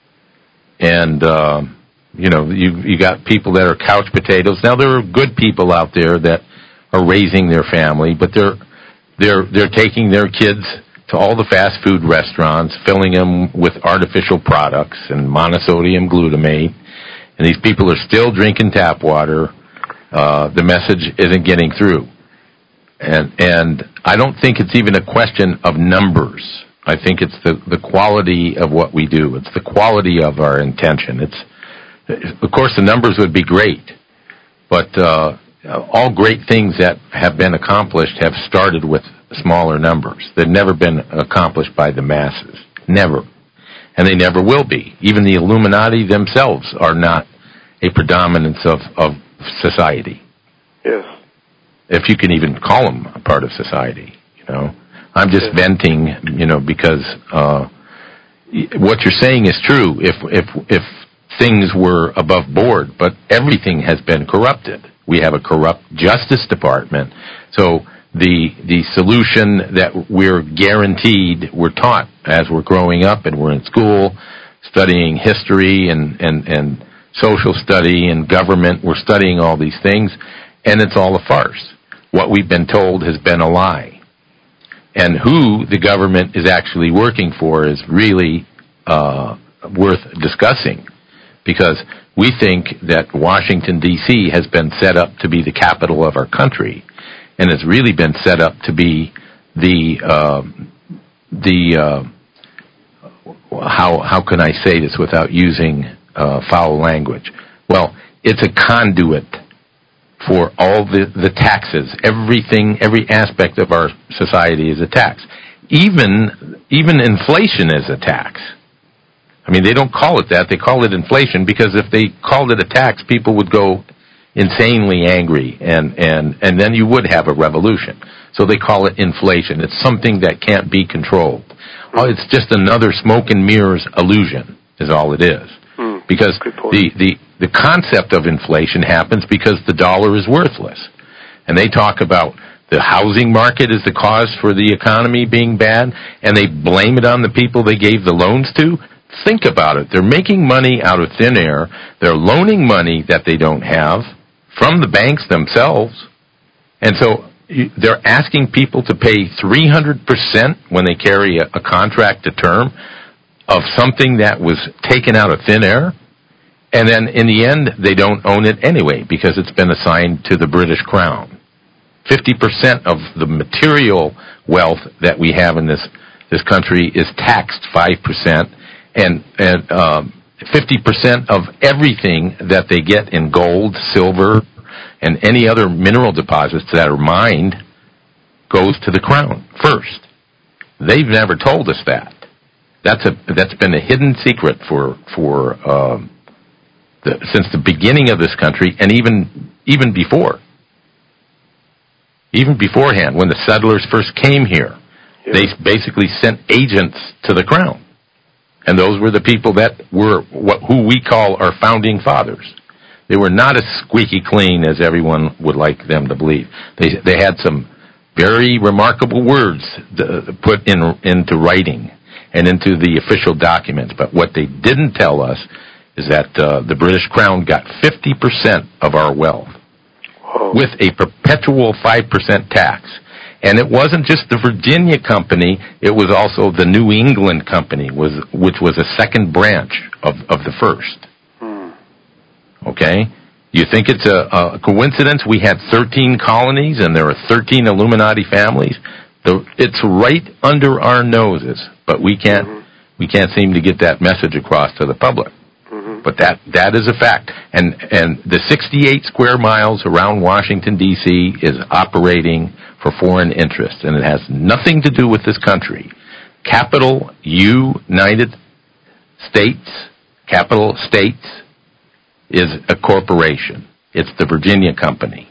And uh, You know, you you got people that are couch potatoes. Now there are good people out there that are raising their family, but they're they're they're taking their kids to all the fast food restaurants, filling them with artificial products and monosodium glutamate. And these people are still drinking tap water. Uh, the message isn't getting through, and and I don't think it's even a question of numbers. I think it's the the quality of what we do. It's the quality of our intention. It's Of course, the numbers would be great, but uh, all great things that have been accomplished have started with smaller numbers. They've never been accomplished by the masses. Never. And they never will be. Even the Illuminati themselves are not a predominance of, of society. Yes. if you can even call them a part of society. You know, I'm just yeah. venting, you know, because uh, what you're saying is true. If if if things were above board, but everything has been corrupted. We have a corrupt Justice Department, so the the solution that we're guaranteed, we're taught as we're growing up and we're in school, studying history and, and, and social study and government, we're studying all these things, and it's all a farce. What we've been told has been a lie. And who the government is actually working for is really uh, worth discussing, because we think that Washington, D C has been set up to be the capital of our country, and has really been set up to be the, uh, the uh, how how can I say this without using uh, foul language? Well, it's a conduit for all the, the taxes. Everything, every aspect of our society is a tax. Even even inflation is a tax. I mean, they don't call it that. They call it inflation because if they called it a tax, people would go insanely angry, and, and, and then you would have a revolution. So they call it inflation. It's something that can't be controlled. Oh, it's just another smoke and mirrors illusion is all it is. Mm, because the, the, the concept of inflation happens because the dollar is worthless. And they talk about the housing market is the cause for the economy being bad, and they blame it on the people they gave the loans to. Think about it. They're making money out of thin air. They're loaning money that they don't have from the banks themselves. And so they're asking people to pay three hundred percent when they carry a, a contract to term of something that was taken out of thin air. And then in the end, they don't own it anyway because it's been assigned to the British Crown. fifty percent of the material wealth that we have in this, this country is taxed five percent. And, and um, fifty percent of everything that they get in gold, silver, and any other mineral deposits that are mined goes to the Crown first. They've never told us that. That's a that's been a hidden secret for for um, the, since the beginning of this country, and even even before, even beforehand, when the settlers first came here, yeah. They basically sent agents to the Crown. And those were the people that were what, who we call our founding fathers. They were not as squeaky clean as everyone would like them to believe. They they had some very remarkable words put in into writing and into the official documents. But what they didn't tell us is that uh, the British Crown got fifty percent of our wealth Whoa. With a perpetual five percent tax. And it wasn't just the Virginia Company, it was also the New England Company, was which was a second branch of, of the first. Hmm. Okay? You think it's a, a coincidence we had thirteen colonies and there are thirteen Illuminati families? The, it's right under our noses, but we can't mm-hmm. we can't seem to get that message across to the public. Mm-hmm. But that that is a fact. And and the sixty-eight square miles around Washington, D C is operating for foreign interests, and it has nothing to do with this country. Capital United States, capital States, is a corporation. It's the Virginia Company.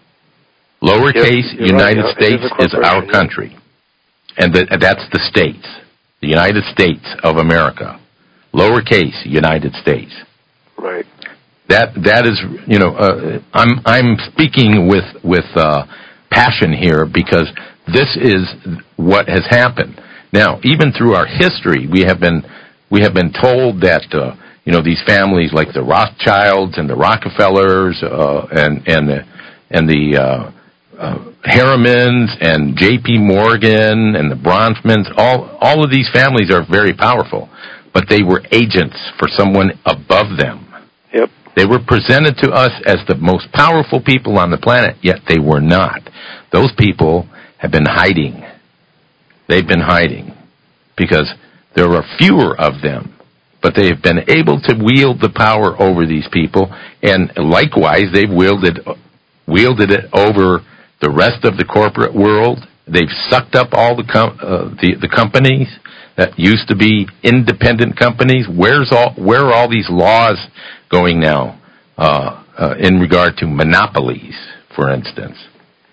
Lowercase yep, United right. States is, is our country. And the, that's the states, the United States of America. Lowercase United States. Right. That that is, you know, uh, I'm I'm speaking with with uh, passion here because this is what has happened. Now, even through our history, we have been we have been told that uh, you know these families like the Rothschilds and the Rockefellers uh, and and the and the uh, uh, Harrimans and J P Morgan and the Bronfmans, all all of these families are very powerful, but they were agents for someone above them. Yep. They were presented to us as the most powerful people on the planet, yet they were not. Those people have been hiding. They've been hiding because there are fewer of them, but they have been able to wield the power over these people, and likewise, they've wielded, wielded it over the rest of the corporate world. They've sucked up all the com- uh, the, the companies that used to be independent companies. Where's all where are all these laws going now uh, uh, in regard to monopolies, for instance?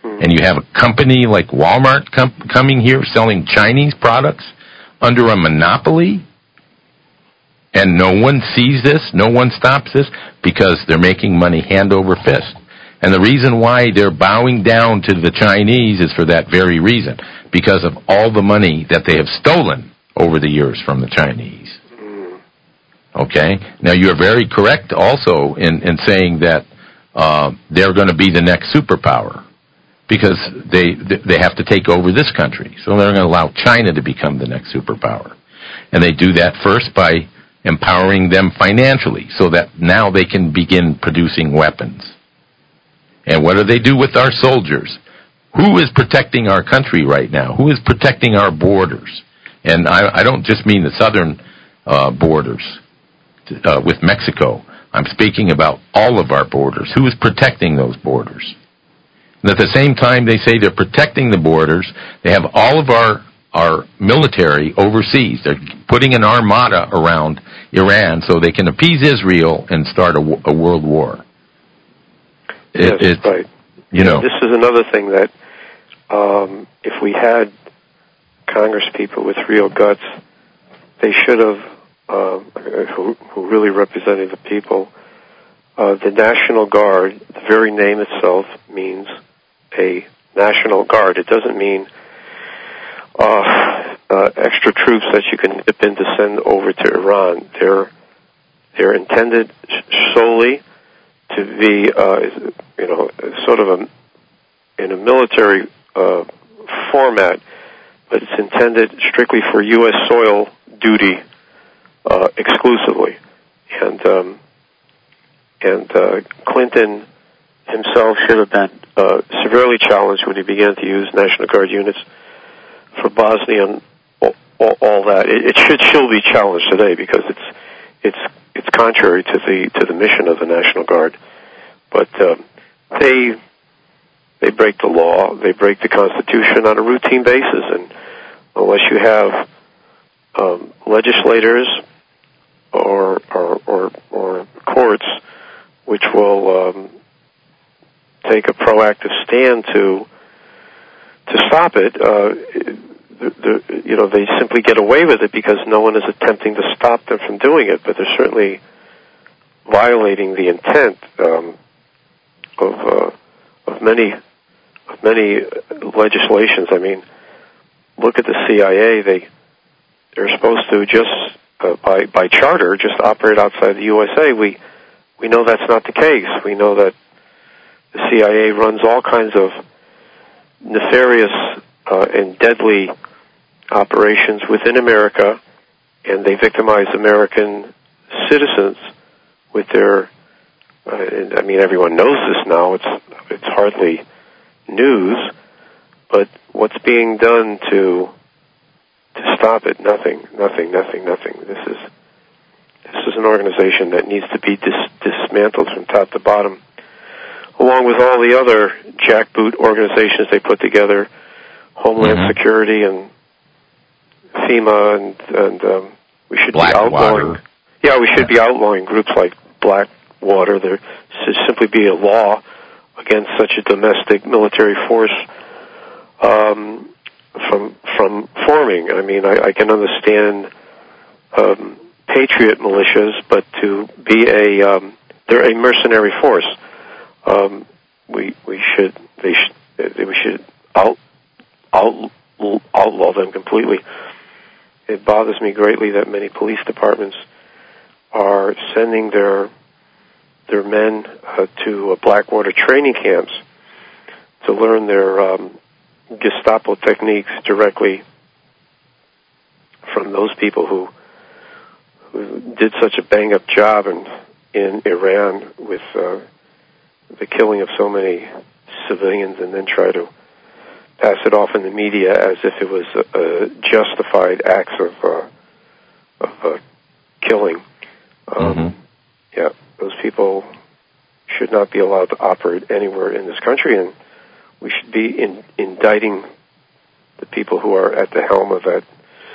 Mm-hmm. And you have a company like Walmart com- coming here selling Chinese products under a monopoly, and no one sees this, no one stops this, because they're making money hand over fist. And the reason why they're bowing down to the Chinese is for that very reason, because of all the money that they have stolen over the years from the Chinese. Okay? Now, you're very correct also in, in saying that uh, they're going to be the next superpower, because they they have to take over this country. So they're going to allow China to become the next superpower. And they do that first by empowering them financially, so that now they can begin producing weapons. And what do they do with our soldiers? Who is protecting our country right now? Who is protecting our borders? And I, I don't just mean the southern uh, borders uh, with Mexico. I'm speaking about all of our borders. Who is protecting those borders? And at the same time they say they're protecting the borders, they have all of our, our military overseas. They're putting an armada around Iran so they can appease Israel and start a, a world war. It, yes, it, right. You know, this is another thing that um, if we had Congress people with real guts, they should have, um, who, who really represented the people. Uh, the National Guard, the very name itself means a National Guard. It doesn't mean uh, uh, extra troops that you can dip in to send over to Iran. They're they're intended solely to be, uh, you know, sort of a, in a military uh, format, but it's intended strictly for U S soil duty uh, exclusively. And um, and uh, Clinton himself should have been uh, severely challenged when he began to use National Guard units for Bosnia and all, all, all that. It, it should still be challenged today because it's it's it's contrary to the to the mission of the National Guard. But uh, they they break the law, they break the Constitution on a routine basis, and unless you have um, legislators or or, or or courts which will um, take a proactive stand to to stop it, uh, the, the, you know, they simply get away with it because no one is attempting to stop them from doing it. But they're certainly violating the intent um, of uh, of many of many legislations. I mean, look at the C I A. They they're supposed to just uh, by by charter just operate outside the U S A. We we know that's not the case. We know that the C I A runs all kinds of nefarious uh, and deadly operations within America, and they victimize American citizens with their. Uh, I mean, everyone knows this now. It's it's hardly news, but what's being done to to stop it? Nothing, nothing, nothing, nothing. This is this is an organization that needs to be dis- dismantled from top to bottom, along with all the other jackboot organizations they put together, Homeland mm-hmm. Security and FEMA, and and um, we should Black be outlawing. Water. Yeah, we should be outlawing groups like Blackwater. There should simply be a law against such a domestic military force um, from from forming. I mean, I, I can understand um, patriot militias, but to be a um, they're a mercenary force. Um, we we should they should we should out, out outlaw them completely. It bothers me greatly that many police departments are sending their their men uh, to uh, Blackwater training camps to learn their um, Gestapo techniques directly from those people who, who did such a bang-up job in, in Iran with uh, the killing of so many civilians, and then try to pass it off in the media as if it was uh, justified acts of, uh, of uh, killing. Um, mm-hmm. Yeah, those people should not be allowed to operate anywhere in this country, and we should be in, indicting the people who are at the helm of that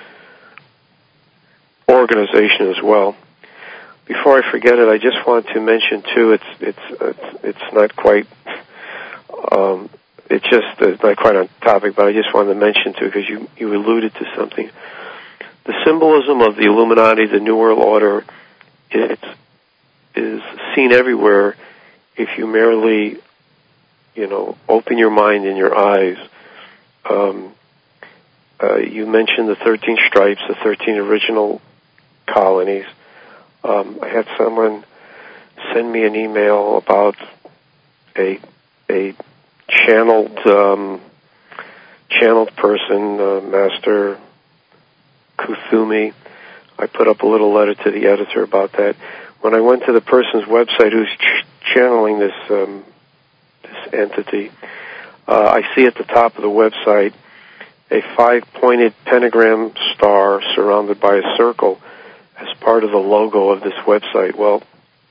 organization as well. Before I forget it, I just want to mention too. It's it's it's, it's not quite um, it's just uh, not quite on topic, but I just wanted to mention too, because you, you alluded to something. The symbolism of the Illuminati, the New World Order, it is seen everywhere if you merely, you know, open your mind and your eyes. Um, uh, you mentioned the thirteen Stripes, the thirteen original colonies. Um, I had someone send me an email about a a channeled um, channeled person, uh, Master Kuthumi. I put up a little letter to the editor about that. When I went to the person's website who's ch- channeling this um, this entity, uh, I see at the top of the website a five-pointed pentagram star surrounded by a circle as part of the logo of this website. Well,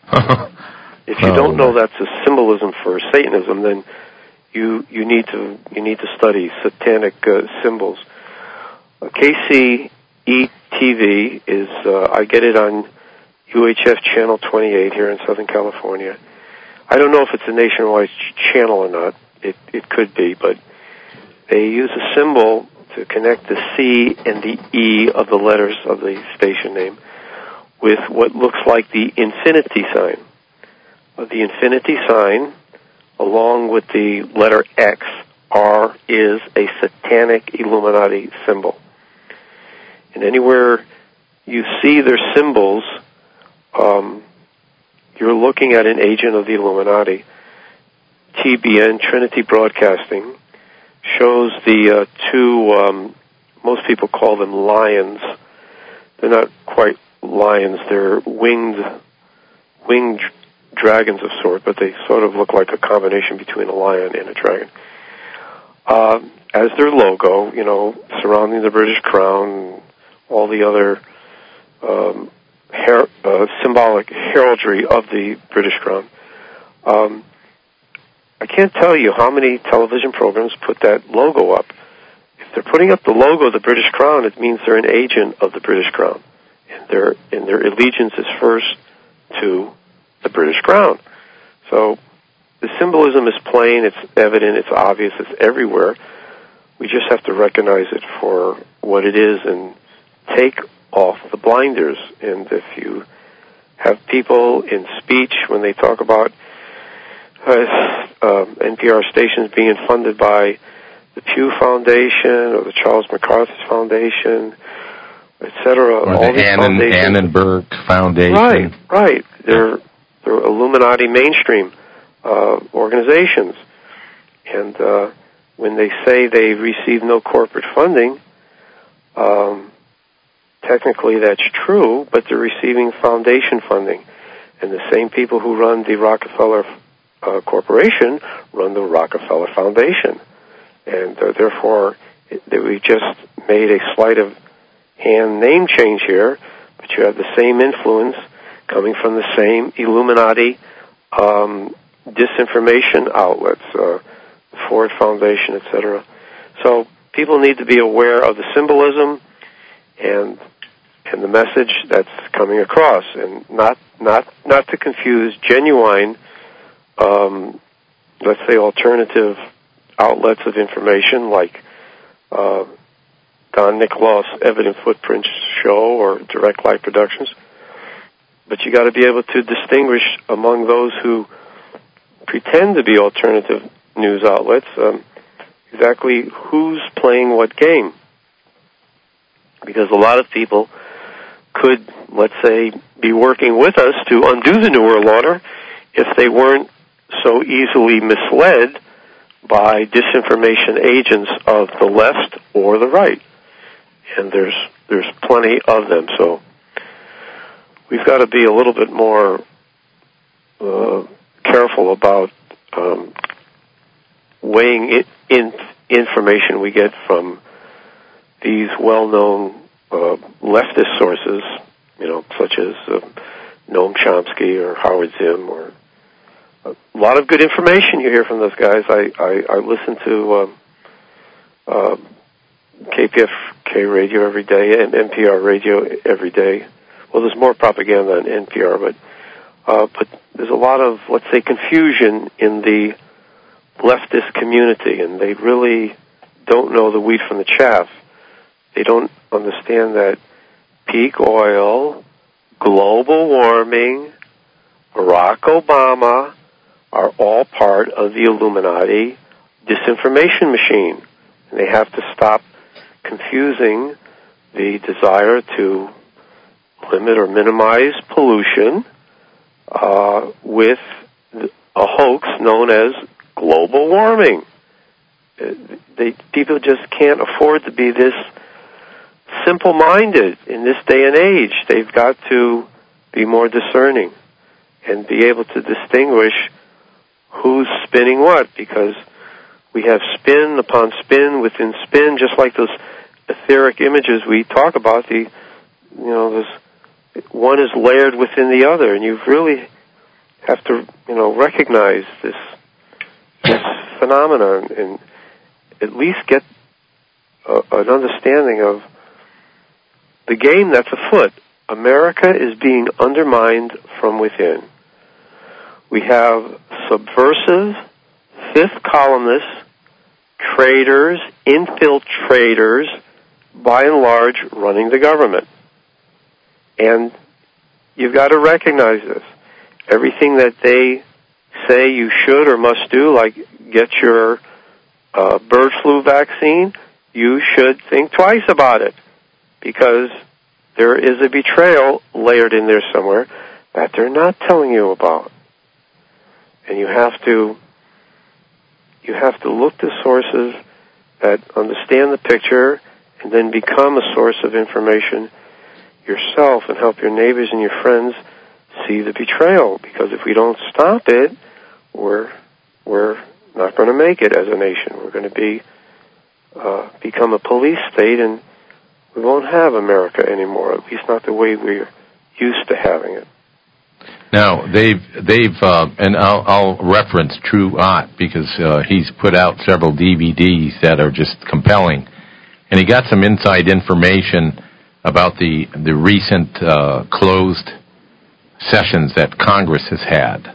if you oh, don't know that's a symbolism for Satanism, then you you need to you need to study satanic uh, symbols. Uh, K C E T V is uh, I get it on U H F channel twenty-eight here in Southern California. I don't know if it's a nationwide ch- channel or not. It it could be, but they use a symbol to connect the C and the E of the letters of the station name with what looks like the infinity sign. Uh, the infinity sign, along with the letter X, R, is a satanic Illuminati symbol. And anywhere you see their symbols, um, you're looking at an agent of the Illuminati. T B N, Trinity Broadcasting, shows the uh, two, um, most people call them lions. They're not quite lions, they're winged, winged dragons of sort, but they sort of look like a combination between a lion and a dragon. Uh, as their logo, you know, surrounding the British Crown, all the other um, her- uh, symbolic heraldry of the British Crown. Um, I can't tell you how many television programs put that logo up. If they're putting up the logo of the British Crown, it means they're an agent of the British Crown. And their, and their allegiance is first to the British Crown. So the symbolism is plain, it's evident, it's obvious, it's everywhere. We just have to recognize it for what it is and take off the blinders. And if you have people in speech when they talk about uh, uh, N P R stations being funded by the Pew Foundation or the Charles MacArthur Foundation, et cetera, or all the Annan, Annenberg Foundation. Right, right. They're, they're Illuminati mainstream uh, organizations. And uh, when they say they receive no corporate funding, um, technically that's true, but they're receiving foundation funding. And the same people who run the Rockefeller uh, Corporation run the Rockefeller Foundation. And uh, therefore, it, we just made a sleight of hand name change here, but you have the same influence coming from the same Illuminati um, disinformation outlets, uh, the Ford Foundation, et cetera. So people need to be aware of the symbolism and and the message that's coming across, and not not not to confuse genuine, um, let's say, alternative outlets of information like uh, Don Nicklaus' Evident Footprints show or Direct Light Productions. But you got to be able to distinguish among those who pretend to be alternative news outlets um, exactly who's playing what game. Because a lot of people could, let's say, be working with us to undo the New World Order if they weren't so easily misled by disinformation agents of the left or the right. And there's there's plenty of them. So we've got to be a little bit more uh, careful about um, weighing it in information we get from these well-known uh, leftist sources, you know, such as uh, Noam Chomsky or Howard Zinn, or a lot of good information you hear from those guys. I, I, I listen to uh, uh, K P F K radio every day and N P R radio every day. Well, there's more propaganda on N P R, but uh, but there's a lot of, let's say, confusion in the leftist community, and they really don't know the wheat from the chaff. They don't understand that peak oil, global warming, Barack Obama are all part of the Illuminati disinformation machine. And they have to stop confusing the desire to limit or minimize pollution uh, with a hoax known as global warming. They, people just can't afford to be this simple-minded in this day and age. They've got to be more discerning and be able to distinguish who's spinning what, because we have spin upon spin within spin, just like those etheric images we talk about. The, you know, this one is layered within the other, and you really have to, you know, recognize this this phenomenon and at least get a, an understanding of the game that's afoot. America is being undermined from within. We have subversive, fifth columnists, traitors, infiltrators, by and large, running the government. And you've got to recognize this. Everything that they say you should or must do, like get your uh, bird flu vaccine, you should think twice about it, because there is a betrayal layered in there somewhere that they're not telling you about. And you have to you have to look to sources that understand the picture and then become a source of information yourself and help your neighbors and your friends see the betrayal. Because if we don't stop it, we're we're not going to make it as a nation. We're going to be uh, become a police state, and we won't have America anymore, at least not the way we're used to having it. Now, they've, they've uh, and I'll, I'll reference True Ott, because uh, he's put out several D V Ds that are just compelling. And he got some inside information about the, the recent uh, closed sessions that Congress has had.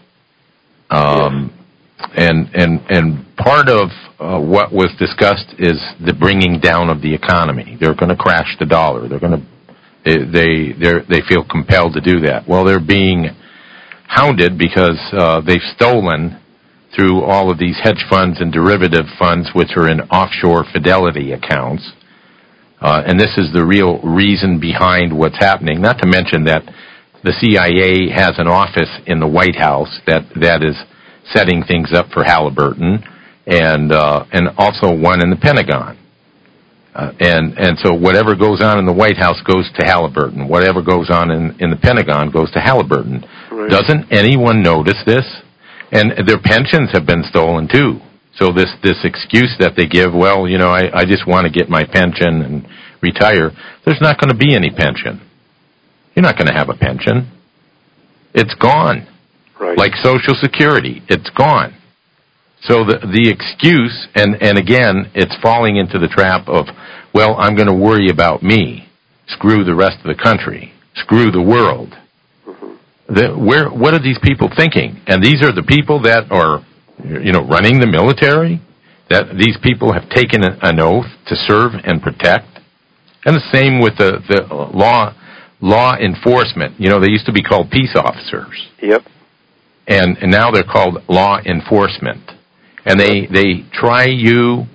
Um, yes. And, and, and part of uh, what was discussed is the bringing down of the economy. They're going to crash the dollar. They're going to, they, they, they feel compelled to do that. Well, they're being hounded because uh, they've stolen through all of these hedge funds and derivative funds, which are in offshore Fidelity accounts. Uh, and this is the real reason behind what's happening. Not to mention that the C I A has an office in the White House that, that is setting things up for Halliburton, and uh, and also one in the Pentagon. Uh, and and so whatever goes on in the White House goes to Halliburton. Whatever goes on in, in the Pentagon goes to Halliburton. Right. Doesn't anyone notice this? And their pensions have been stolen too. So this, this excuse that they give, well, you know, I, I just want to get my pension and retire. There's not going to be any pension. You're not going to have a pension. It's gone. Right. Like Social Security, it's gone. So the the excuse, and, and again, it's falling into the trap of, well, I'm going to worry about me. Screw the rest of the country. Screw the world. Mm-hmm. The, where, what are these people thinking? And these are the people that are, you know, running the military? That these people have taken an oath to serve and protect? And the same with the, the law law enforcement. You know, they used to be called peace officers. Yep. And, and now they're called law enforcement. And they, they try you,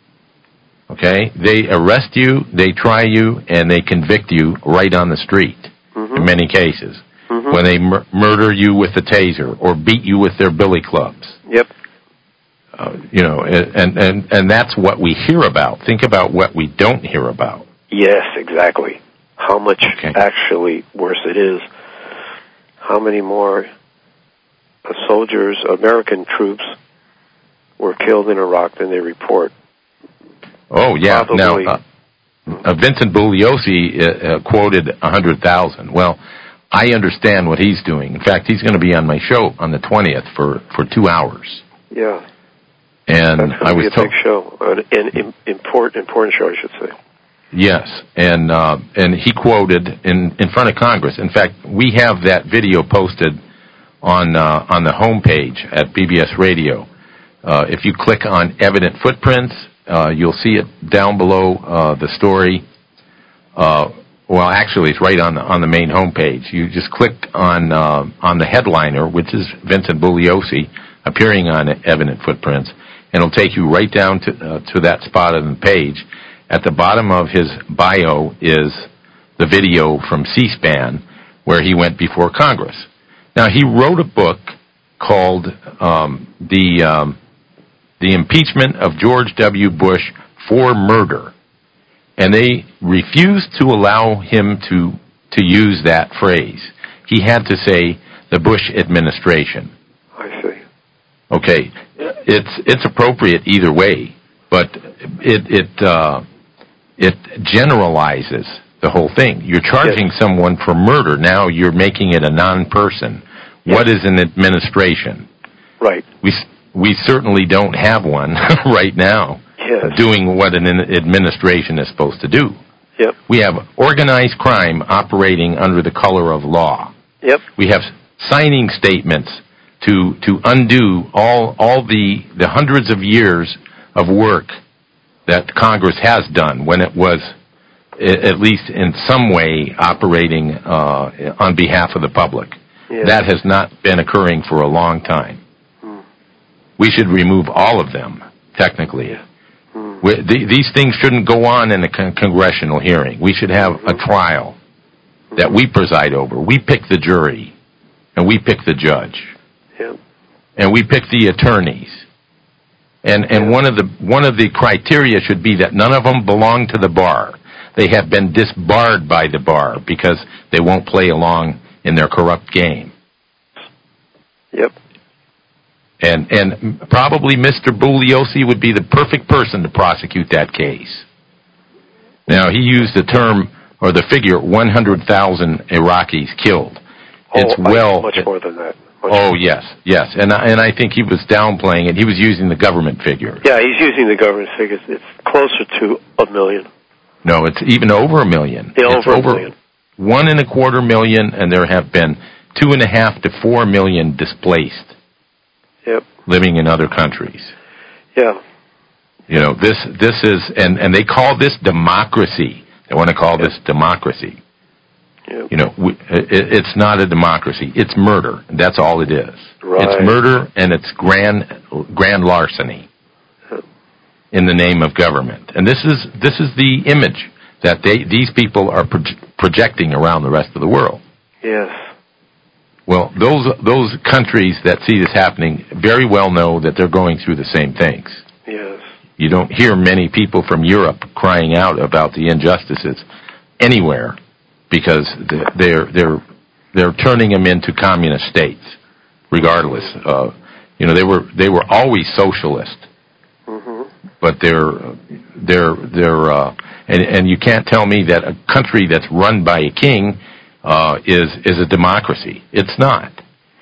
okay? They arrest you, they try you, and they convict you right on the street, mm-hmm. in many cases. Mm-hmm. When they mur- murder you with a taser or beat you with their billy clubs. Yep. Uh, you know, and, and, and that's what we hear about. Think about what we don't hear about. Yes, exactly. How much okay. actually worse it is. How many more soldiers, American troops, were killed in Iraq than they report. Oh, yeah. Probably. Now, uh, uh, Vincent Bugliosi uh, uh, quoted one hundred thousand. Well, I understand what he's doing. In fact, he's going to be on my show on the twentieth for, for two hours. Yeah. And That's I was be a told, big show, an, an important, important show, I should say. Yes, and uh, and he quoted in, in front of Congress. In fact, we have that video posted on uh, on the homepage at B B S Radio. Uh, if you click on Evident Footprints, uh, you'll see it down below uh, the story. Uh, well, actually, it's right on the on the main homepage. You just click on uh, on the headliner, which is Vincent Bugliosi, appearing on Evident Footprints, and it'll take you right down to uh, to that spot on the page. At the bottom of his bio is the video from C-SPAN where he went before Congress. Now, he wrote a book called um, the um, the Impeachment of George W. Bush for Murder, and they refused to allow him to to use that phrase. He had to say the Bush administration. I see. Okay, it's it's appropriate either way, but it it uh, it generalizes the whole thing. You're charging yes. someone for murder. Now you're making it a non-person. Yes. What is an administration? Right. We we certainly don't have one right now yes. doing what an administration is supposed to do. Yep. We have organized crime operating under the color of law. Yep. We have signing statements to to undo all all the the hundreds of years of work that Congress has done when it was, at least in some way, operating uh, on behalf of the public. Yeah. That has not been occurring for a long time. Hmm. We should remove all of them, technically. Yeah. Hmm. We, the, these things shouldn't go on in a con- congressional hearing. We should have mm-hmm. a trial mm-hmm. that we preside over. We pick the jury, and we pick the judge. Yeah. And we pick the attorneys. And and yeah. one of the one of the criteria should be that none of them belong to the bar. They have been disbarred by the bar because they won't play along in their corrupt game. Yep. And and probably Mister Bugliosi would be the perfect person to prosecute that case. Now, he used the term or the figure one hundred thousand Iraqis killed. Oh, it's well much more than that. Much oh, more. yes, yes. And I, and I think he was downplaying it. He was using the government figure. Yeah, he's using the government figures. It's closer to a million. No, it's even over a million. Yeah, it's over, over a million. One and a quarter million, and there have been two and a half to four million displaced. Yep. Living in other countries. Yeah. You know, this this is, and, and they call this democracy. They want to call yep. this democracy. Yep. You know, we, it, it's not a democracy. It's murder. That's all it is. Right. It's murder, and it's grand grand larceny yep. in the name of government. And this is this is the image that they these people are pro- projecting around the rest of the world. Yes. Well, those those countries that see this happening very well know that they're going through the same things. Yes. You don't hear many people from Europe crying out about the injustices anywhere because they're they're they're turning them into communist states, regardless. Uh, you know, they were they were always socialist, mm-hmm. but they're they're they're uh, and and you can't tell me that a country that's run by a king Uh, is is a democracy. It's not.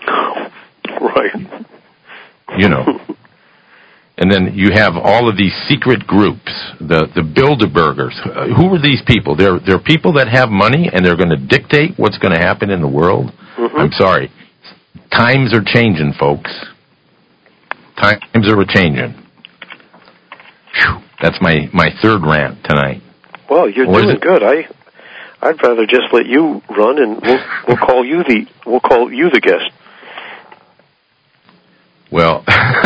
Right. You know. And then you have all of these secret groups, the the Bilderbergers. Uh, who are these people? They're they're people that have money and they're going to dictate what's going to happen in the world. Mm-hmm. I'm sorry. Times are changing, folks. Times are changing. Whew. That's my, my third rant tonight. Well, you're or doing good. I I'd rather just let you run, and we'll we'll call you the we'll call you the guest. Well,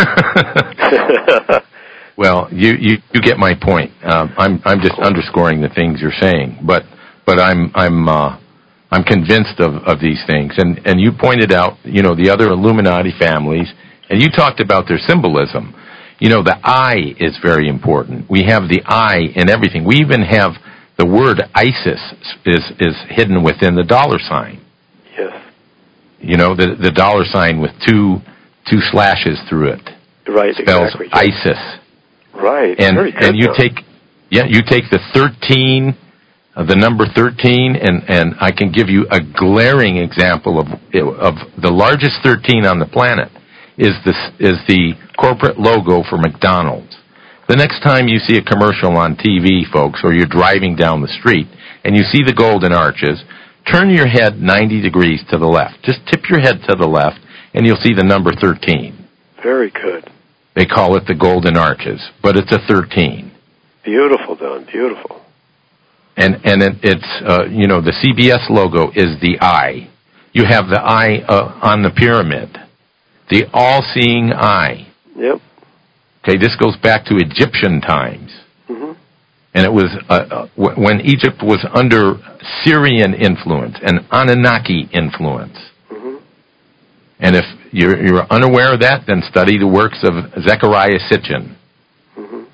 well, you, you, you get my point. Um, I'm I'm just underscoring the things you're saying, but but I'm I'm uh, I'm convinced of, of these things, and and you pointed out, you know, the other Illuminati families, and you talked about their symbolism. You know, the eye is very important. We have the eye in everything. We even have the word ISIS is is hidden within the dollar sign. Yes. You know, the the dollar sign with two two slashes through it. Right. Spells exactly. ISIS. Right. And very good, and you though. take yeah you take the thirteen, uh, the number thirteen, and and I can give you a glaring example of of the largest thirteen on the planet is this is the corporate logo for McDonald's. The next time you see a commercial on T V, folks, or you're driving down the street and you see the golden arches, turn your head ninety degrees to the left. Just tip your head to the left, and you'll see the number thirteen. Very good. They call it the Golden Arches, but it's a thirteen. Beautiful, Don. Beautiful. And and it, it's uh, you know, the C B S logo is the eye. You have the eye uh, on the pyramid, the all-seeing eye. Yep. Okay, this goes back to Egyptian times. Mm-hmm. And it was uh, uh, w- when Egypt was under Syrian influence and Anunnaki influence. Mm-hmm. And if you're, you're unaware of that, then study the works of Zecharia Sitchin. Mm-hmm.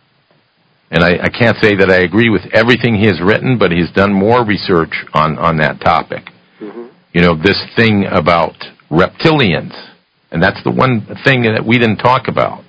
And I, I can't say that I agree with everything he has written, but he's done more research on, on that topic. Mm-hmm. You know, this thing about reptilians, and that's the one thing that we didn't talk about.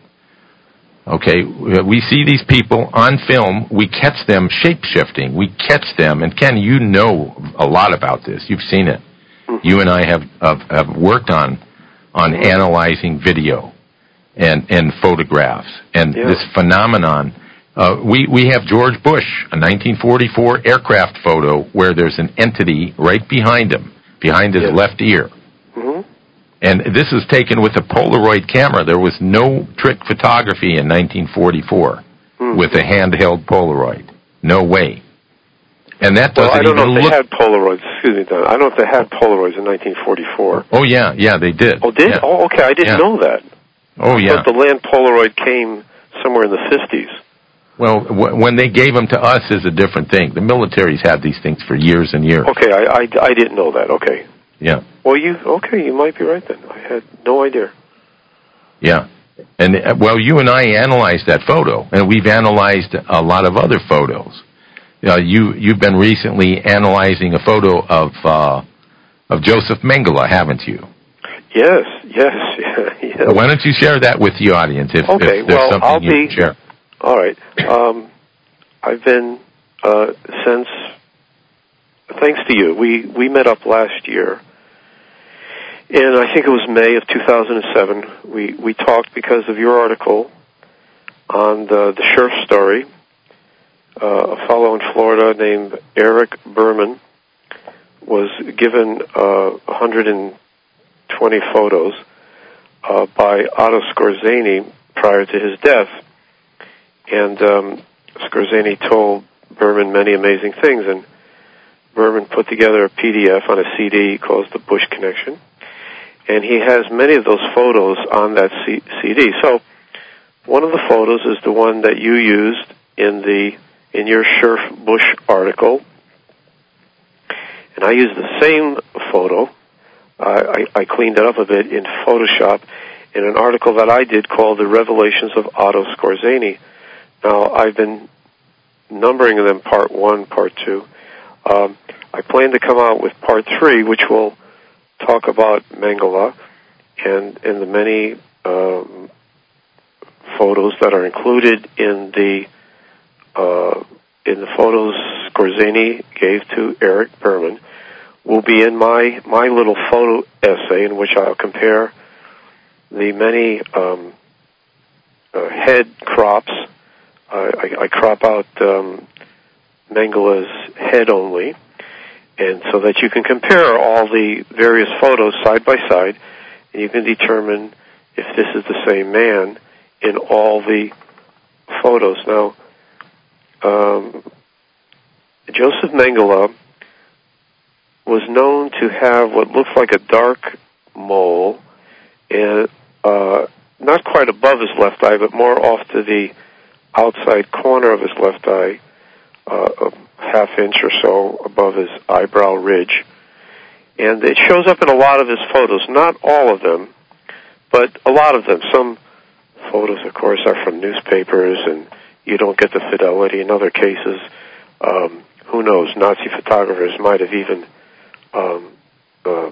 Okay, we see these people on film, we catch them shape-shifting, we catch them, and Ken, you know a lot about this, you've seen it. Mm-hmm. You and I have, have, have worked on on mm-hmm. analyzing video and, and photographs, and yeah. this phenomenon. Uh, we, we have George Bush, a nineteen forty-four aircraft photo where there's an entity right behind him, behind his yeah. left ear. Mm-hmm. And this is taken with a Polaroid camera. There was no trick photography in nineteen forty-four mm-hmm. with a handheld Polaroid. No way. And that doesn't well, I don't even know if look... they had Polaroids. Excuse me, Don. I don't know if they had Polaroids in nineteen forty-four. Oh, yeah, yeah, they did. Oh, did? Yeah. Oh, okay, I didn't yeah. know that. Oh, I yeah. thought the land Polaroid came somewhere in the fifties. Well, w- when they gave them to us is a different thing. The military's had these things for years and years. Okay, I, I, I didn't know that. Okay. Yeah. Well, you okay? You might be right then. I had no idea. Yeah, and uh, well, you and I analyzed that photo, and we've analyzed a lot of other photos. Uh, you you've been recently analyzing a photo of uh, of Joseph Mengele, haven't you? Yes, yes, yes. Why don't you share that with the audience if, okay, if there's well, something I'll you be, can share? All right. Um, I've been uh, since. Thanks to you, we we met up last year. And I think it was May of two thousand seven. We we talked because of your article on the, the Scherf story. Uh, a fellow in Florida named Eric Berman was given uh, one hundred twenty photos uh, by Otto Skorzeny prior to his death. And um, Skorzeny told Berman many amazing things. And Berman put together a P D F on a C D called The Bush Connection. And he has many of those photos on that C- CD. So one of the photos is the one that you used in the in your Scherf Bush article. And I used the same photo. Uh, I, I cleaned it up a bit in Photoshop in an article that I did called The Revelations of Otto Skorzeny. Now, I've been numbering them part one, part two. Um, I plan to come out with part three, which will talk about Mengele and, and the many um, photos that are included in the uh, in the photos Skorzeny gave to Eric Berman will be in my, my little photo essay in which I'll compare the many um, uh, head crops. Uh, I, I crop out um, Mengele's head only, and so that you can compare all the various photos side by side, and you can determine if this is the same man in all the photos. Now, um, Joseph Mengele was known to have what looks like a dark mole, and uh, not quite above his left eye, but more off to the outside corner of his left eye, uh, a half inch or so above his eyebrow ridge. And it shows up in a lot of his photos, not all of them, but a lot of them. Some photos, of course, are from newspapers, and you don't get the fidelity. In other cases, um, who knows, Nazi photographers might have even um, uh,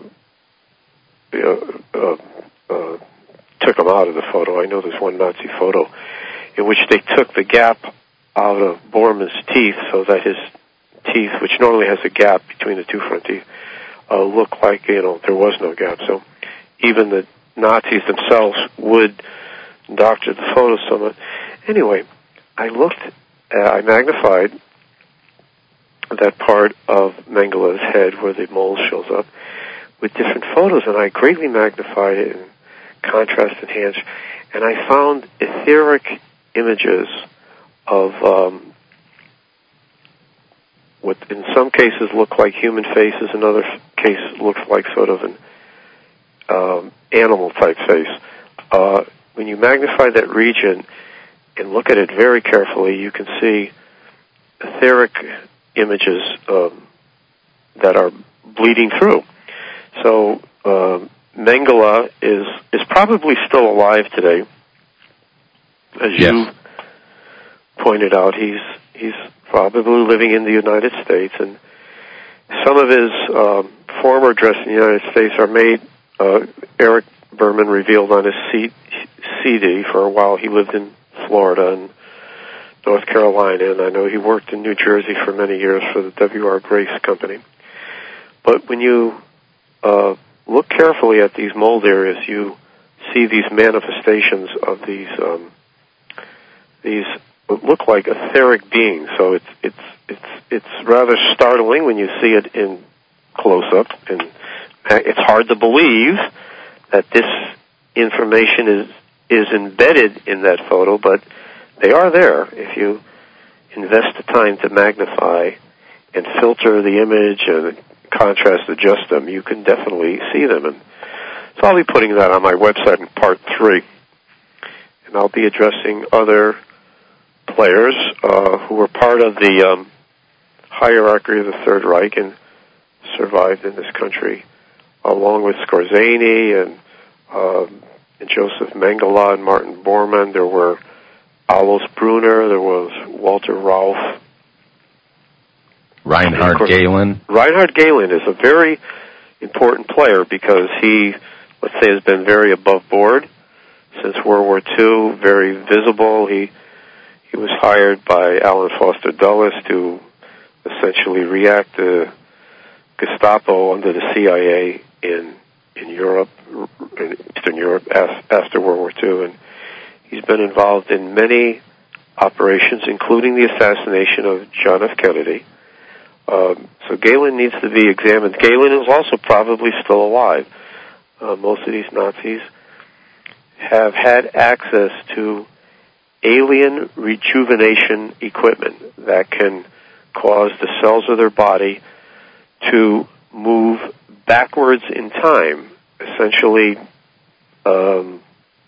uh, uh, uh, took him out of the photo. I know there's one Nazi photo in which they took the gap out of Bormann's teeth so that his teeth, which normally has a gap between the two front teeth, uh, looked like, you know, there was no gap. So even the Nazis themselves would doctor the photo somewhat. Anyway, I looked, uh, I magnified that part of Mengele's head where the mole shows up with different photos, and I greatly magnified it and contrast enhanced, and I found etheric images of um, what in some cases look like human faces, in other cases looks like sort of an um, animal-type face. Uh, when you magnify that region and look at it very carefully, you can see etheric images um, that are bleeding through. So uh, Mengele is is probably still alive today, as yes. you pointed out. He's he's probably living in the United States, and some of his um, former address in the United States are made. Uh, Eric Berman revealed on his C- CD for a while he lived in Florida and North Carolina, and I know he worked in New Jersey for many years for the W R Grace Company. But when you uh, look carefully at these mold areas, you see these manifestations of these um, these what look like etheric beings. So it's it's it's it's rather startling when you see it in close up, and it's hard to believe that this information is is embedded in that photo, but they are there if you invest the time to magnify and filter the image and contrast adjust them. You can definitely see them, and so I'll be putting that on my website in part three, and I'll be addressing other players uh, who were part of the um, hierarchy of the Third Reich and survived in this country, along with Skorzeny and, um, and Joseph Mengele and Martin Bormann. There were Alois Brunner, there was Walter Rauff. Reinhard Gehlen. Reinhard Gehlen is a very important player because he, let's say, has been very above board since World War Two, very visible. He he was hired by Alan Foster Dulles to essentially react to Gestapo under the C I A in in Europe, in Eastern Europe, after World War Two, and he's been involved in many operations, including the assassination of John F. Kennedy. Um, so Gehlen needs to be examined. Gehlen is also probably still alive. Uh, most of these Nazis have had access to alien rejuvenation equipment that can cause the cells of their body to move backwards in time, essentially um,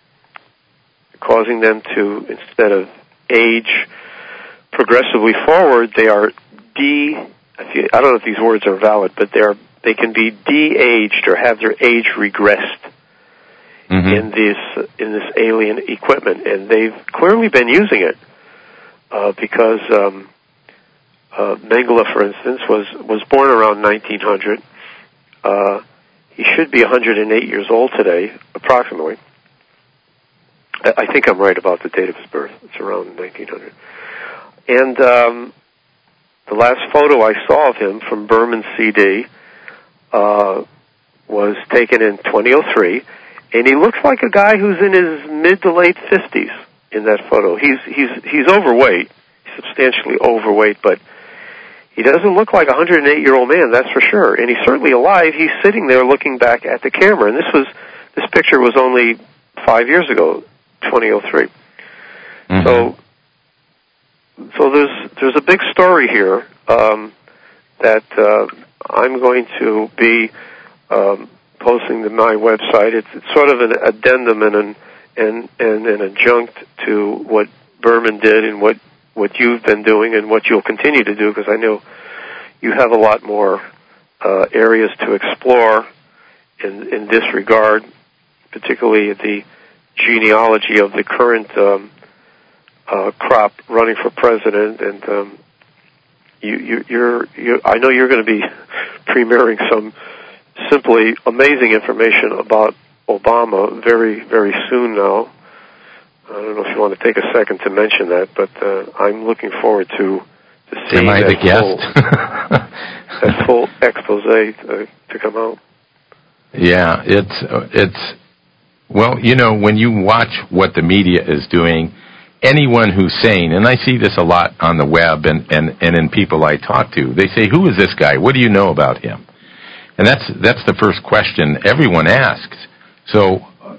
causing them to, instead of age progressively forward, they are de, I don't know if these words are valid, but they are they can be de-aged or have their age regressed mm-hmm. in this in this alien equipment, and they've clearly been using it uh, because um, uh, Mengele, for instance, was was born around nineteen hundred. Uh, he should be one hundred eight years old today, approximately. I think I'm right about the date of his birth. It's around nineteen hundred. And um, the last photo I saw of him from Berman's C D uh, was taken in twenty oh three, and he looks like a guy who's in his mid to late fifties in that photo. He's he's he's overweight, substantially overweight, but he doesn't look like a one hundred eight year old man, that's for sure. And he's certainly alive. He's sitting there looking back at the camera, and this was this picture was only five years ago, twenty oh three. Mm-hmm. So. So there's there's a big story here um, that uh, I'm going to be um, posting to my website. It's, it's sort of an addendum and an and, and an adjunct to what Berman did and what, what you've been doing and what you'll continue to do, because I know you have a lot more uh, areas to explore in in this regard, particularly the genealogy of the current Um, Uh, crop running for president, and um, you, you, you're, you, I know you're going to be premiering some simply amazing information about Obama very, very soon now. I don't know if you want to take a second to mention that, but uh, I'm looking forward to, to seeing Am I that, the guest? full, that full expose to, to come out. Yeah, it's it's well, you know, when you watch what the media is doing. Anyone who's sane, and I see this a lot on the web and, and, and in people I talk to, they say, who is this guy? What do you know about him? And that's that's the first question everyone asks. So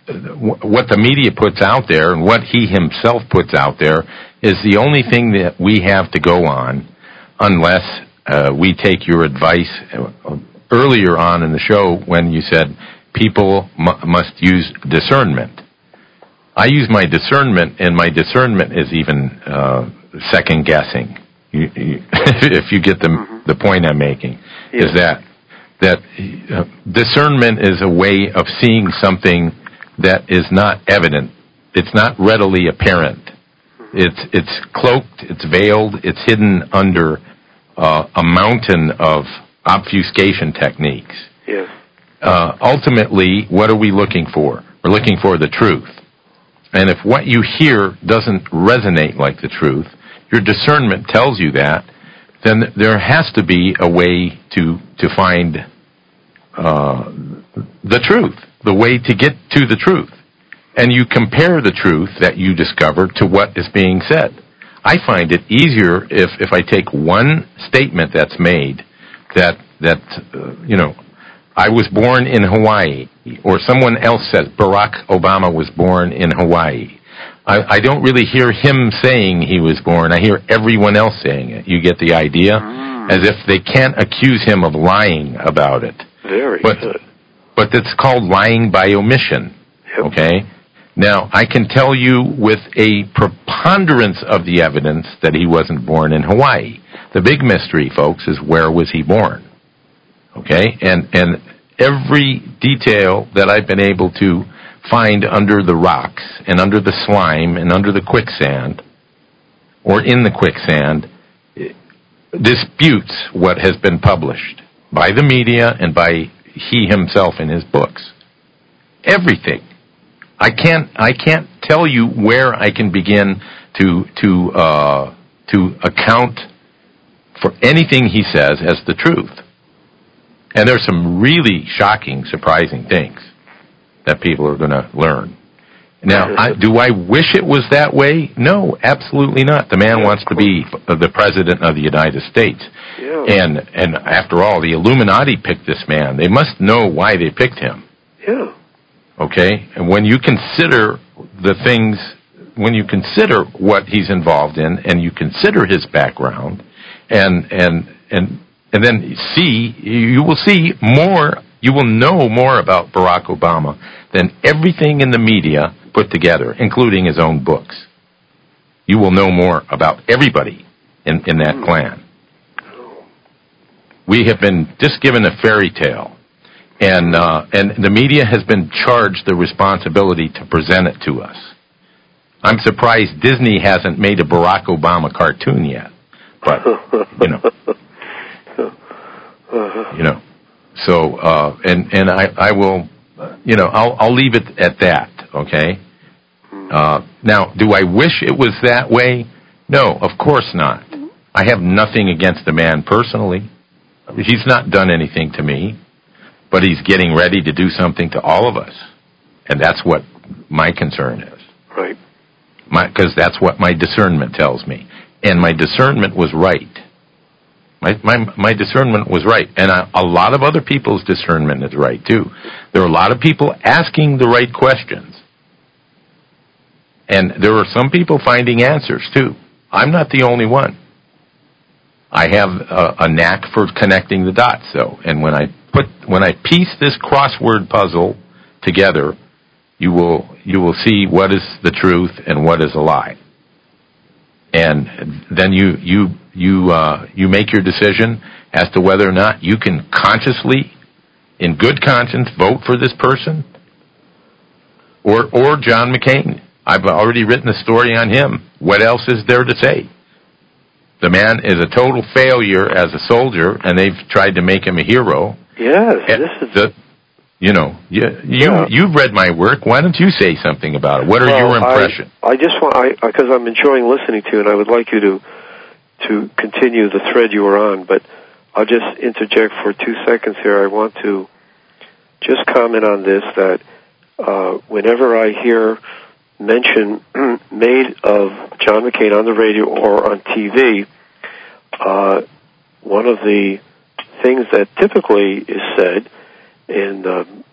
what the media puts out there and what he himself puts out there is the only thing that we have to go on, unless uh, we take your advice earlier on in the show when you said people m- must use discernment. I use my discernment, and my discernment is even uh, second guessing. You, you, if you get the mm-hmm. the point I'm making, yes. is that that uh, discernment is a way of seeing something that is not evident. It's not readily apparent. Mm-hmm. It's it's cloaked. It's veiled. It's hidden under uh, a mountain of obfuscation techniques. Yes. Uh, ultimately, what are we looking for? We're looking for the truth. And if what you hear doesn't resonate like the truth, your discernment tells you that, then there has to be a way to to find uh, the truth, the way to get to the truth. And you compare the truth that you discover to what is being said. I find it easier if, if I take one statement that's made that, that uh, you know, I was born in Hawaii, or someone else says Barack Obama was born in Hawaii. I, I don't really hear him saying he was born. I hear everyone else saying it. You get the idea? Mm. As if they can't accuse him of lying about it. Very but, good. But it's called lying by omission, yep. okay? Now, I can tell you with a preponderance of the evidence that he wasn't born in Hawaii. The big mystery, folks, is where was he born? Okay? And and every detail that I've been able to find under the rocks and under the slime and under the quicksand or in the quicksand disputes what has been published by the media and by he himself in his books. Everything. I can't I can't tell you where I can begin to to uh, to account for anything he says as the truth. And there's some really shocking, surprising things that people are going to learn. Now, I, do I wish it was that way? No, absolutely not. The man yeah, wants to be the president of the United States. Yeah. And and after all, the Illuminati picked this man. They must know why they picked him. Yeah. Okay? And when you consider the things, when you consider what he's involved in, and you consider his background, and and and and then see, you will see more, you will know more about Barack Obama than everything in the media put together, including his own books. You will know more about everybody in, in that clan. We have been just given a fairy tale, and uh, and the media has been charged the responsibility to present it to us. I'm surprised Disney hasn't made a Barack Obama cartoon yet, but, you know. You know, so uh, and and I, I will, you know, I'll I'll leave it at that. Okay. Uh, now, do I wish it was that way? No, of course not. I have nothing against the man personally. He's not done anything to me, but he's getting ready to do something to all of us, and that's what my concern is. Right. Because that's what my discernment tells me, and my discernment was right. My, my my discernment was right, and a, a lot of other people's discernment is right, too. There are a lot of people asking the right questions, and there are some people finding answers, too. I'm not the only one. I have a, a knack for connecting the dots, though, and when I put when I piece this crossword puzzle together, you will you will see what is the truth and what is a lie. And then you you you uh, you make your decision as to whether or not you can consciously, in good conscience, vote for this person, or or John McCain. I've already written a story on him. What else is there to say? The man is a total failure as a soldier, and they've tried to make him a hero. Yes, and this is the, you know, you you yeah. you've read my work. Why don't you say something about it? What are well, your impressions? I, I just want, I because I'm enjoying listening to you, and I would like you to to continue the thread you were on. But I'll just interject for two seconds here. I want to just comment on this: that uh, whenever I hear mention made of John McCain on the radio or on T V, uh, one of the things that typically is said in uh,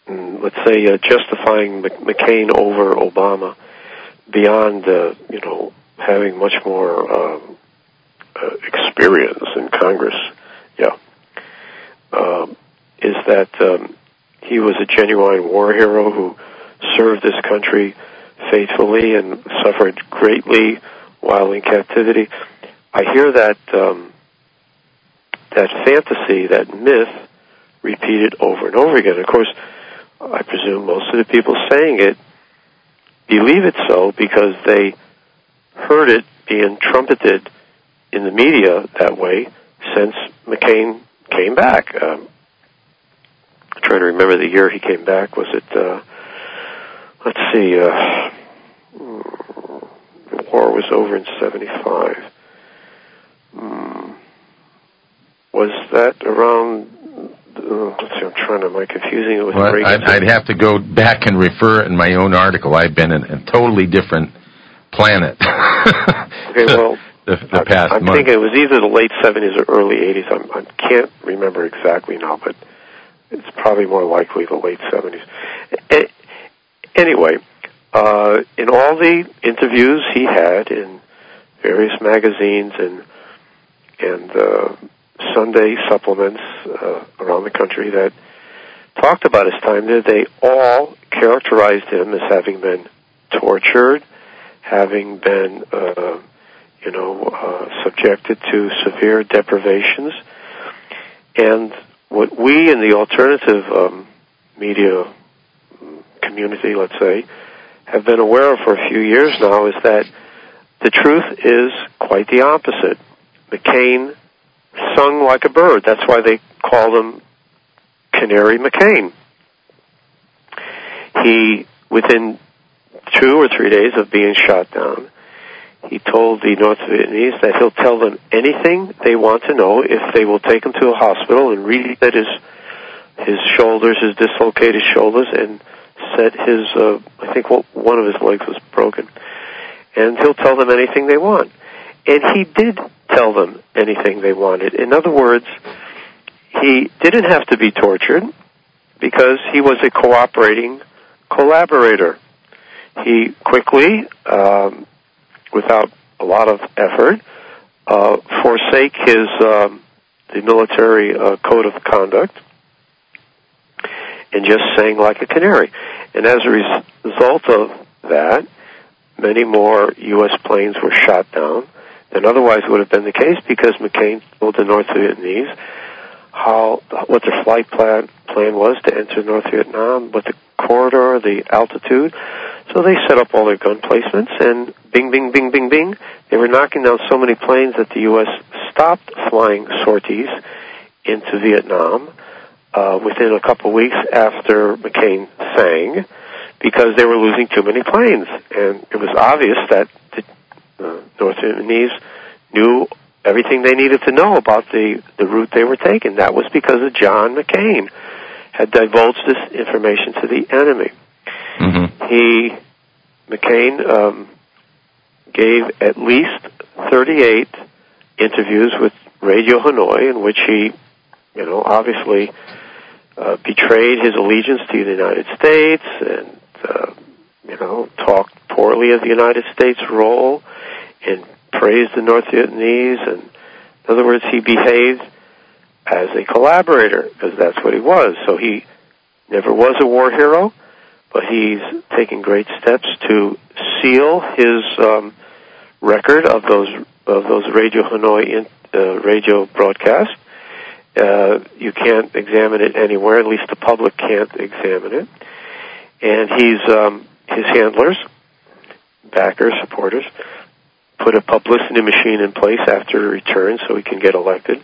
let's say, uh, justifying McCain over Obama beyond, uh, you know, having much more um, uh, experience in Congress, yeah, um, is that um, he was a genuine war hero who served this country faithfully and suffered greatly while in captivity. I hear that um, that fantasy, that myth, repeated over and over again. Of course, I presume most of the people saying it believe it so because they heard it being trumpeted in the media that way since McCain came back. Um, I'm trying to remember the year he came back. Was it, uh, let's see, uh, the war was over in seventy-five. Hmm. Was that around... Uh, let's see, I'm trying to, am I confusing it with well, Reagan? I'd, I'd have to go back and refer in my own article. I've been in a totally different planet. Okay, well, the, the past I'm month. thinking it was either the late seventies or early eighties. I'm, I can't remember exactly now, but it's probably more likely the late seventies. A- anyway, uh, in all the interviews he had in various magazines and and uh, Sunday supplements uh, around the country that talked about his time there, they all characterized him as having been tortured, having been, uh, you know, uh, subjected to severe deprivations. And what we in the alternative um, media community, let's say, have been aware of for a few years now is that the truth is quite the opposite. McCain sung like a bird. That's why they called him Canary McCain. He, within two or three days of being shot down, he told the North Vietnamese that he'll tell them anything they want to know if they will take him to a hospital and reset his his shoulders, his dislocated shoulders, and set his, uh, I think one of his legs was broken. And he'll tell them anything they want. And he did tell them anything they wanted. In other words, he didn't have to be tortured because he was a cooperating collaborator. He quickly, um, without a lot of effort, uh, forsake his um, the military uh, code of conduct and just sang like a canary. And as a res- result of that, many more U S planes were shot down than otherwise would have been the case because McCain told the North Vietnamese how what their flight plan, plan was to enter North Vietnam, what the corridor, the altitude. So they set up all their gun placements, and bing, bing, bing, bing, bing. They were knocking down so many planes that the U S stopped flying sorties into Vietnam uh, within a couple of weeks after McCain sang because they were losing too many planes. And it was obvious that the uh, North Vietnamese knew everything they needed to know about the, the route they were taking. That was because of John McCain had divulged this information to the enemy. Mm-hmm. He, McCain, um, gave at least thirty-eight interviews with Radio Hanoi in which he, you know, obviously uh, betrayed his allegiance to the United States and, uh, you know, talked poorly of the United States' role and praised the North Vietnamese. And in other words, he behaved as a collaborator because that's what he was. So he never was a war hero, but he's taking great steps to seal his um, record of those of those Radio Hanoi in, uh, radio broadcasts. Uh, you can't examine it anywhere. At least the public can't examine it. And he's um, his handlers, backers, supporters, put a publicity machine in place after he returned so he can get elected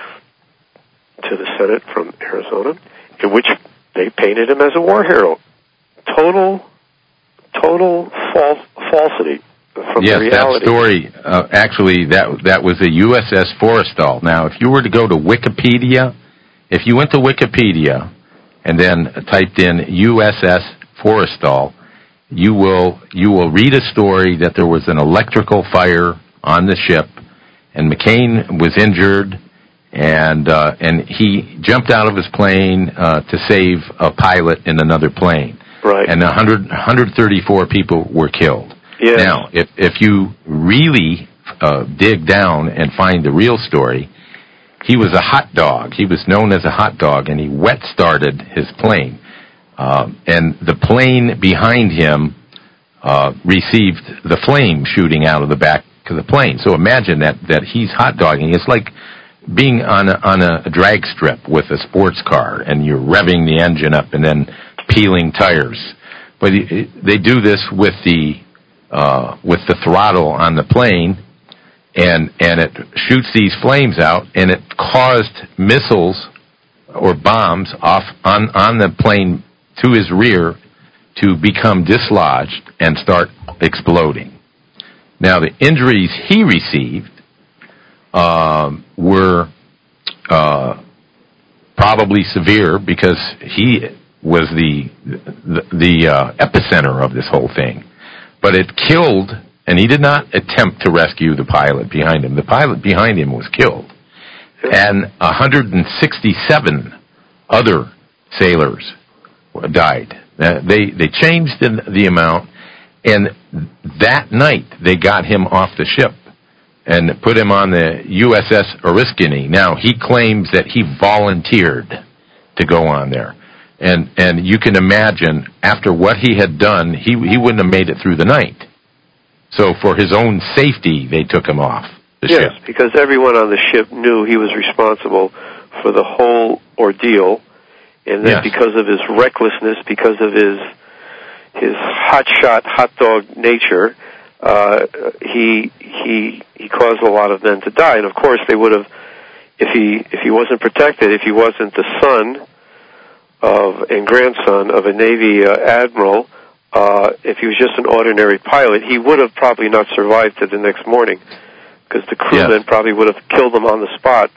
to the Senate from Arizona, in which they painted him as a war hero. Total, total false, falsity from yes, the reality. That story, uh, actually, that that was a U S S Forrestal. Now, if you were to go to Wikipedia, if you went to Wikipedia and then typed in U S S Forrestal, you will you will read a story that there was an electrical fire on the ship, and McCain was injured, and uh, and he jumped out of his plane uh, to save a pilot in another plane. Right. And one hundred, one hundred thirty-four people were killed. Yes. Now, if if you really uh, dig down and find the real story, he was a hot dog. He was known as a hot dog, and he wet started his plane. Um, and the plane behind him uh, received the flame shooting out of the back of the plane. So imagine that that he's hot dogging. It's like being on a, on a drag strip with a sports car, and you're revving the engine up and then peeling tires. But he, they do this with the uh, with the throttle on the plane, and and it shoots these flames out, and it caused missiles or bombs off on, on the plane to his rear to become dislodged and start exploding. Now, the injuries he received um, were uh, probably severe because he was the the, the uh, epicenter of this whole thing. But it killed, and he did not attempt to rescue the pilot behind him. The pilot behind him was killed. And one hundred sixty-seven other sailors died. Uh, they they changed the, the amount, and that night they got him off the ship and put him on the U S S Oriskany. Now, he claims that he volunteered to go on there. And and you can imagine, after what he had done, he he wouldn't have made it through the night. So for his own safety, they took him off the yes, ship. Yes, because everyone on the ship knew he was responsible for the whole ordeal, and then yes. because of his recklessness, because of his his hotshot, hot dog nature, uh, he he he caused a lot of men to die. And of course, they would have, if he if he wasn't protected, if he wasn't the son of and grandson of a Navy uh, admiral, uh, if he was just an ordinary pilot, he would have probably not survived to the next morning, because the crewmen yes. probably would have killed him on the spot.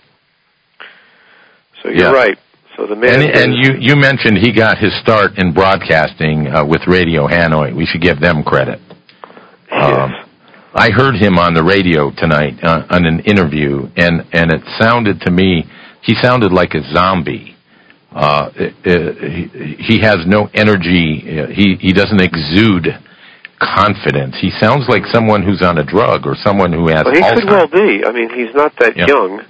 So you're yes. right. So the man and, and you you mentioned he got his start in broadcasting uh, with Radio Hanoi. We should give them credit. Yes. Um, I heard him on the radio tonight uh, on an interview, and and it sounded to me, he sounded like a zombie. Uh, it, it, he, he has no energy. He he doesn't exude confidence. He sounds like someone who's on a drug or someone who has. Well, he Alzheimer's. could well be. I mean, he's not that yeah. young,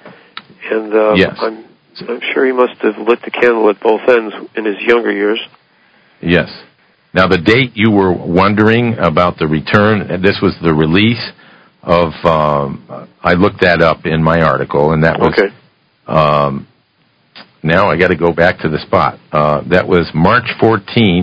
and uh, yes. I'm I'm sure he must have lit the candle at both ends in his younger years. Yes. Now, the date you were wondering about the return, this was the release of. Um, I looked that up in my article, and that was. Okay. Um, Now I got to go back to the spot. Uh, that was March fourteenth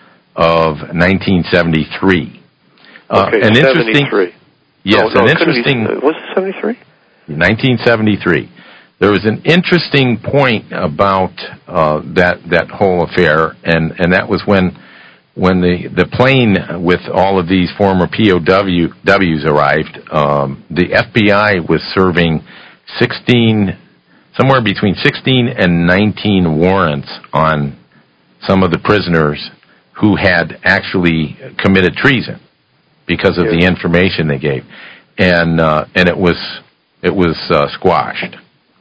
of nineteen seventy-three. Uh, okay, an seventy-three. Yes, no, no, an interesting. Be, was it seventy-three? nineteen seventy-three. There was an interesting point about uh, that that whole affair, and, and that was when when the, the plane with all of these former P O Ws arrived. Um, the F B I was serving sixteen. Somewhere between sixteen and nineteen warrants on some of the prisoners who had actually committed treason because of yeah. the information they gave, and uh, and it was it was uh, squashed.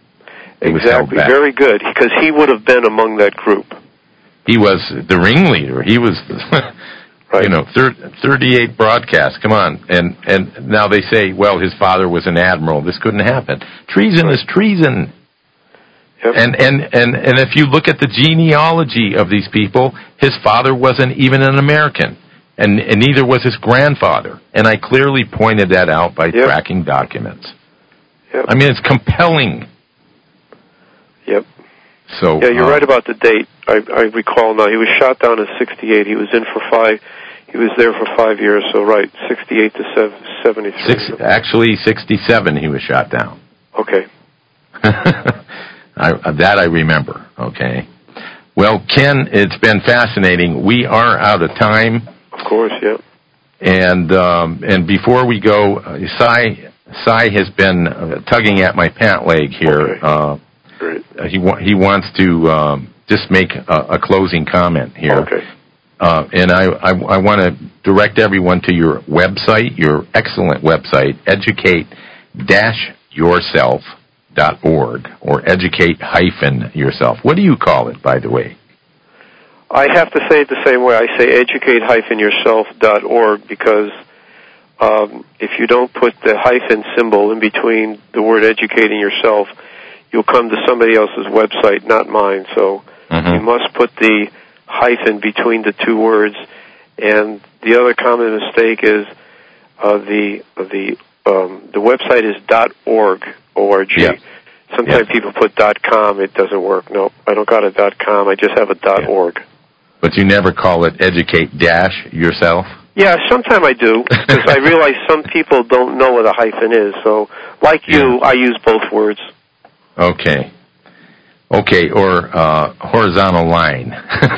It exactly, was very good, because he would have been among that group. He was the ringleader. He was, right. you know, thirty-eight broadcasts. Come on, and and now they say, well, his father was an admiral. This couldn't happen. Treason right. is treason. Yep. And, and, and, and if you look at the genealogy of these people, his father wasn't even an American, and, and neither was his grandfather. And I clearly pointed that out by yep. tracking documents. Yep. I mean, it's compelling. Yep. So yeah, you're uh, right about the date. I, I recall now. He was shot down in sixty-eight. He was in for five. He was there for five years. So right, sixty-eight to seventy-three. Six, actually, sixty-seven. He was shot down. Okay. I, that I remember, okay. Well, Ken, it's been fascinating. We are out of time. Of course, yeah. And um, and before we go, uh, Cy, Cy has been uh, tugging at my pant leg here. Okay. Uh, Great. He, wa- he wants to um, just make a, a closing comment here. Okay. Uh, and I, I, I want to direct everyone to your website, your excellent website, educate dash yourself dot org or educate hyphen yourself. What do you call it, by the way? I have to say it the same way. I say educate hyphen yourself dot org because um, if you don't put the hyphen symbol in between the word educating yourself, you'll come to somebody else's website, not mine. So mm-hmm. you must put the hyphen between the two words. And the other common mistake is uh, the the um, the website is .org, O R G. Yeah. Sometimes yeah. people put .com. It doesn't work. No, I don't got a .com. I just have a yeah. .org. But you never call it educate dash yourself? Yeah, sometimes I do, because I realize some people don't know what a hyphen is. So, like you, yeah. I use both words. Okay. Okay, or uh, horizontal line.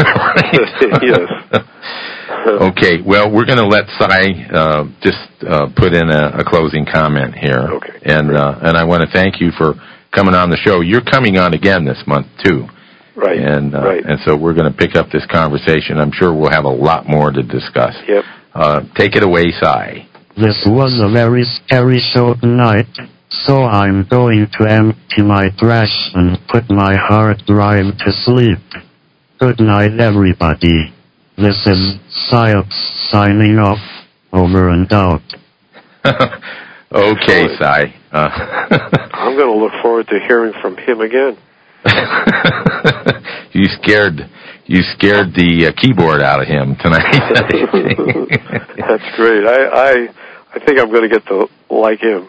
Yes. Okay, well, we're going to let Cy uh, just uh, put in a, a closing comment here. Okay. And, uh, and I want to thank you for coming on the show. You're coming on again this month, too. Right, and, uh, right. And so we're going to pick up this conversation. I'm sure we'll have a lot more to discuss. Yep. Uh, take it away, Cy. This was a very scary show tonight, so I'm going to empty my trash and put my hard drive to sleep. Good night, everybody. This is Psyops signing off. Over and out. Okay, Cy. Uh, I'm going to look forward to hearing from him again. you scared you scared the uh, keyboard out of him tonight. That's great. I, I I think I'm going to get to like him.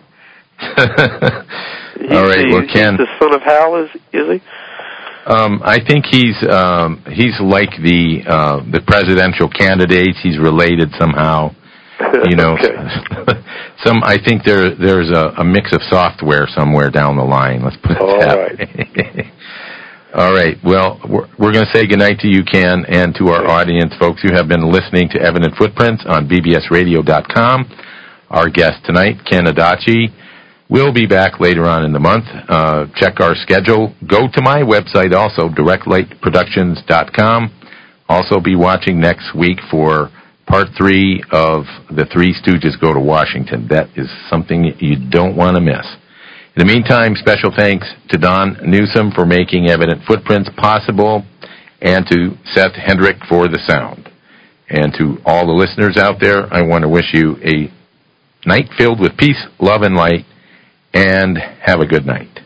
All right, well, Ken, he's the son of Hal, is is he? Um, I think he's um, he's like the uh, the presidential candidates. He's related somehow. You know, some. I think there there's a, a mix of software somewhere down the line. Let's put it All that right. way. All right. Well, we're, we're going to say goodnight to you, Ken, and to our audience, folks who have been listening to Evident Footprints on B B S radio dot com. Our guest tonight, Ken Adachi. We'll be back later on in the month. Uh, check our schedule. Go to my website also, direct light productions dot com. Also be watching next week for part three of The Three Stooges Go to Washington. That is something you don't want to miss. In the meantime, special thanks to Don Newsom for making Evident Footprints possible, and to Seth Hendrick for the sound. And to all the listeners out there, I want to wish you a night filled with peace, love, and light, and have a good night.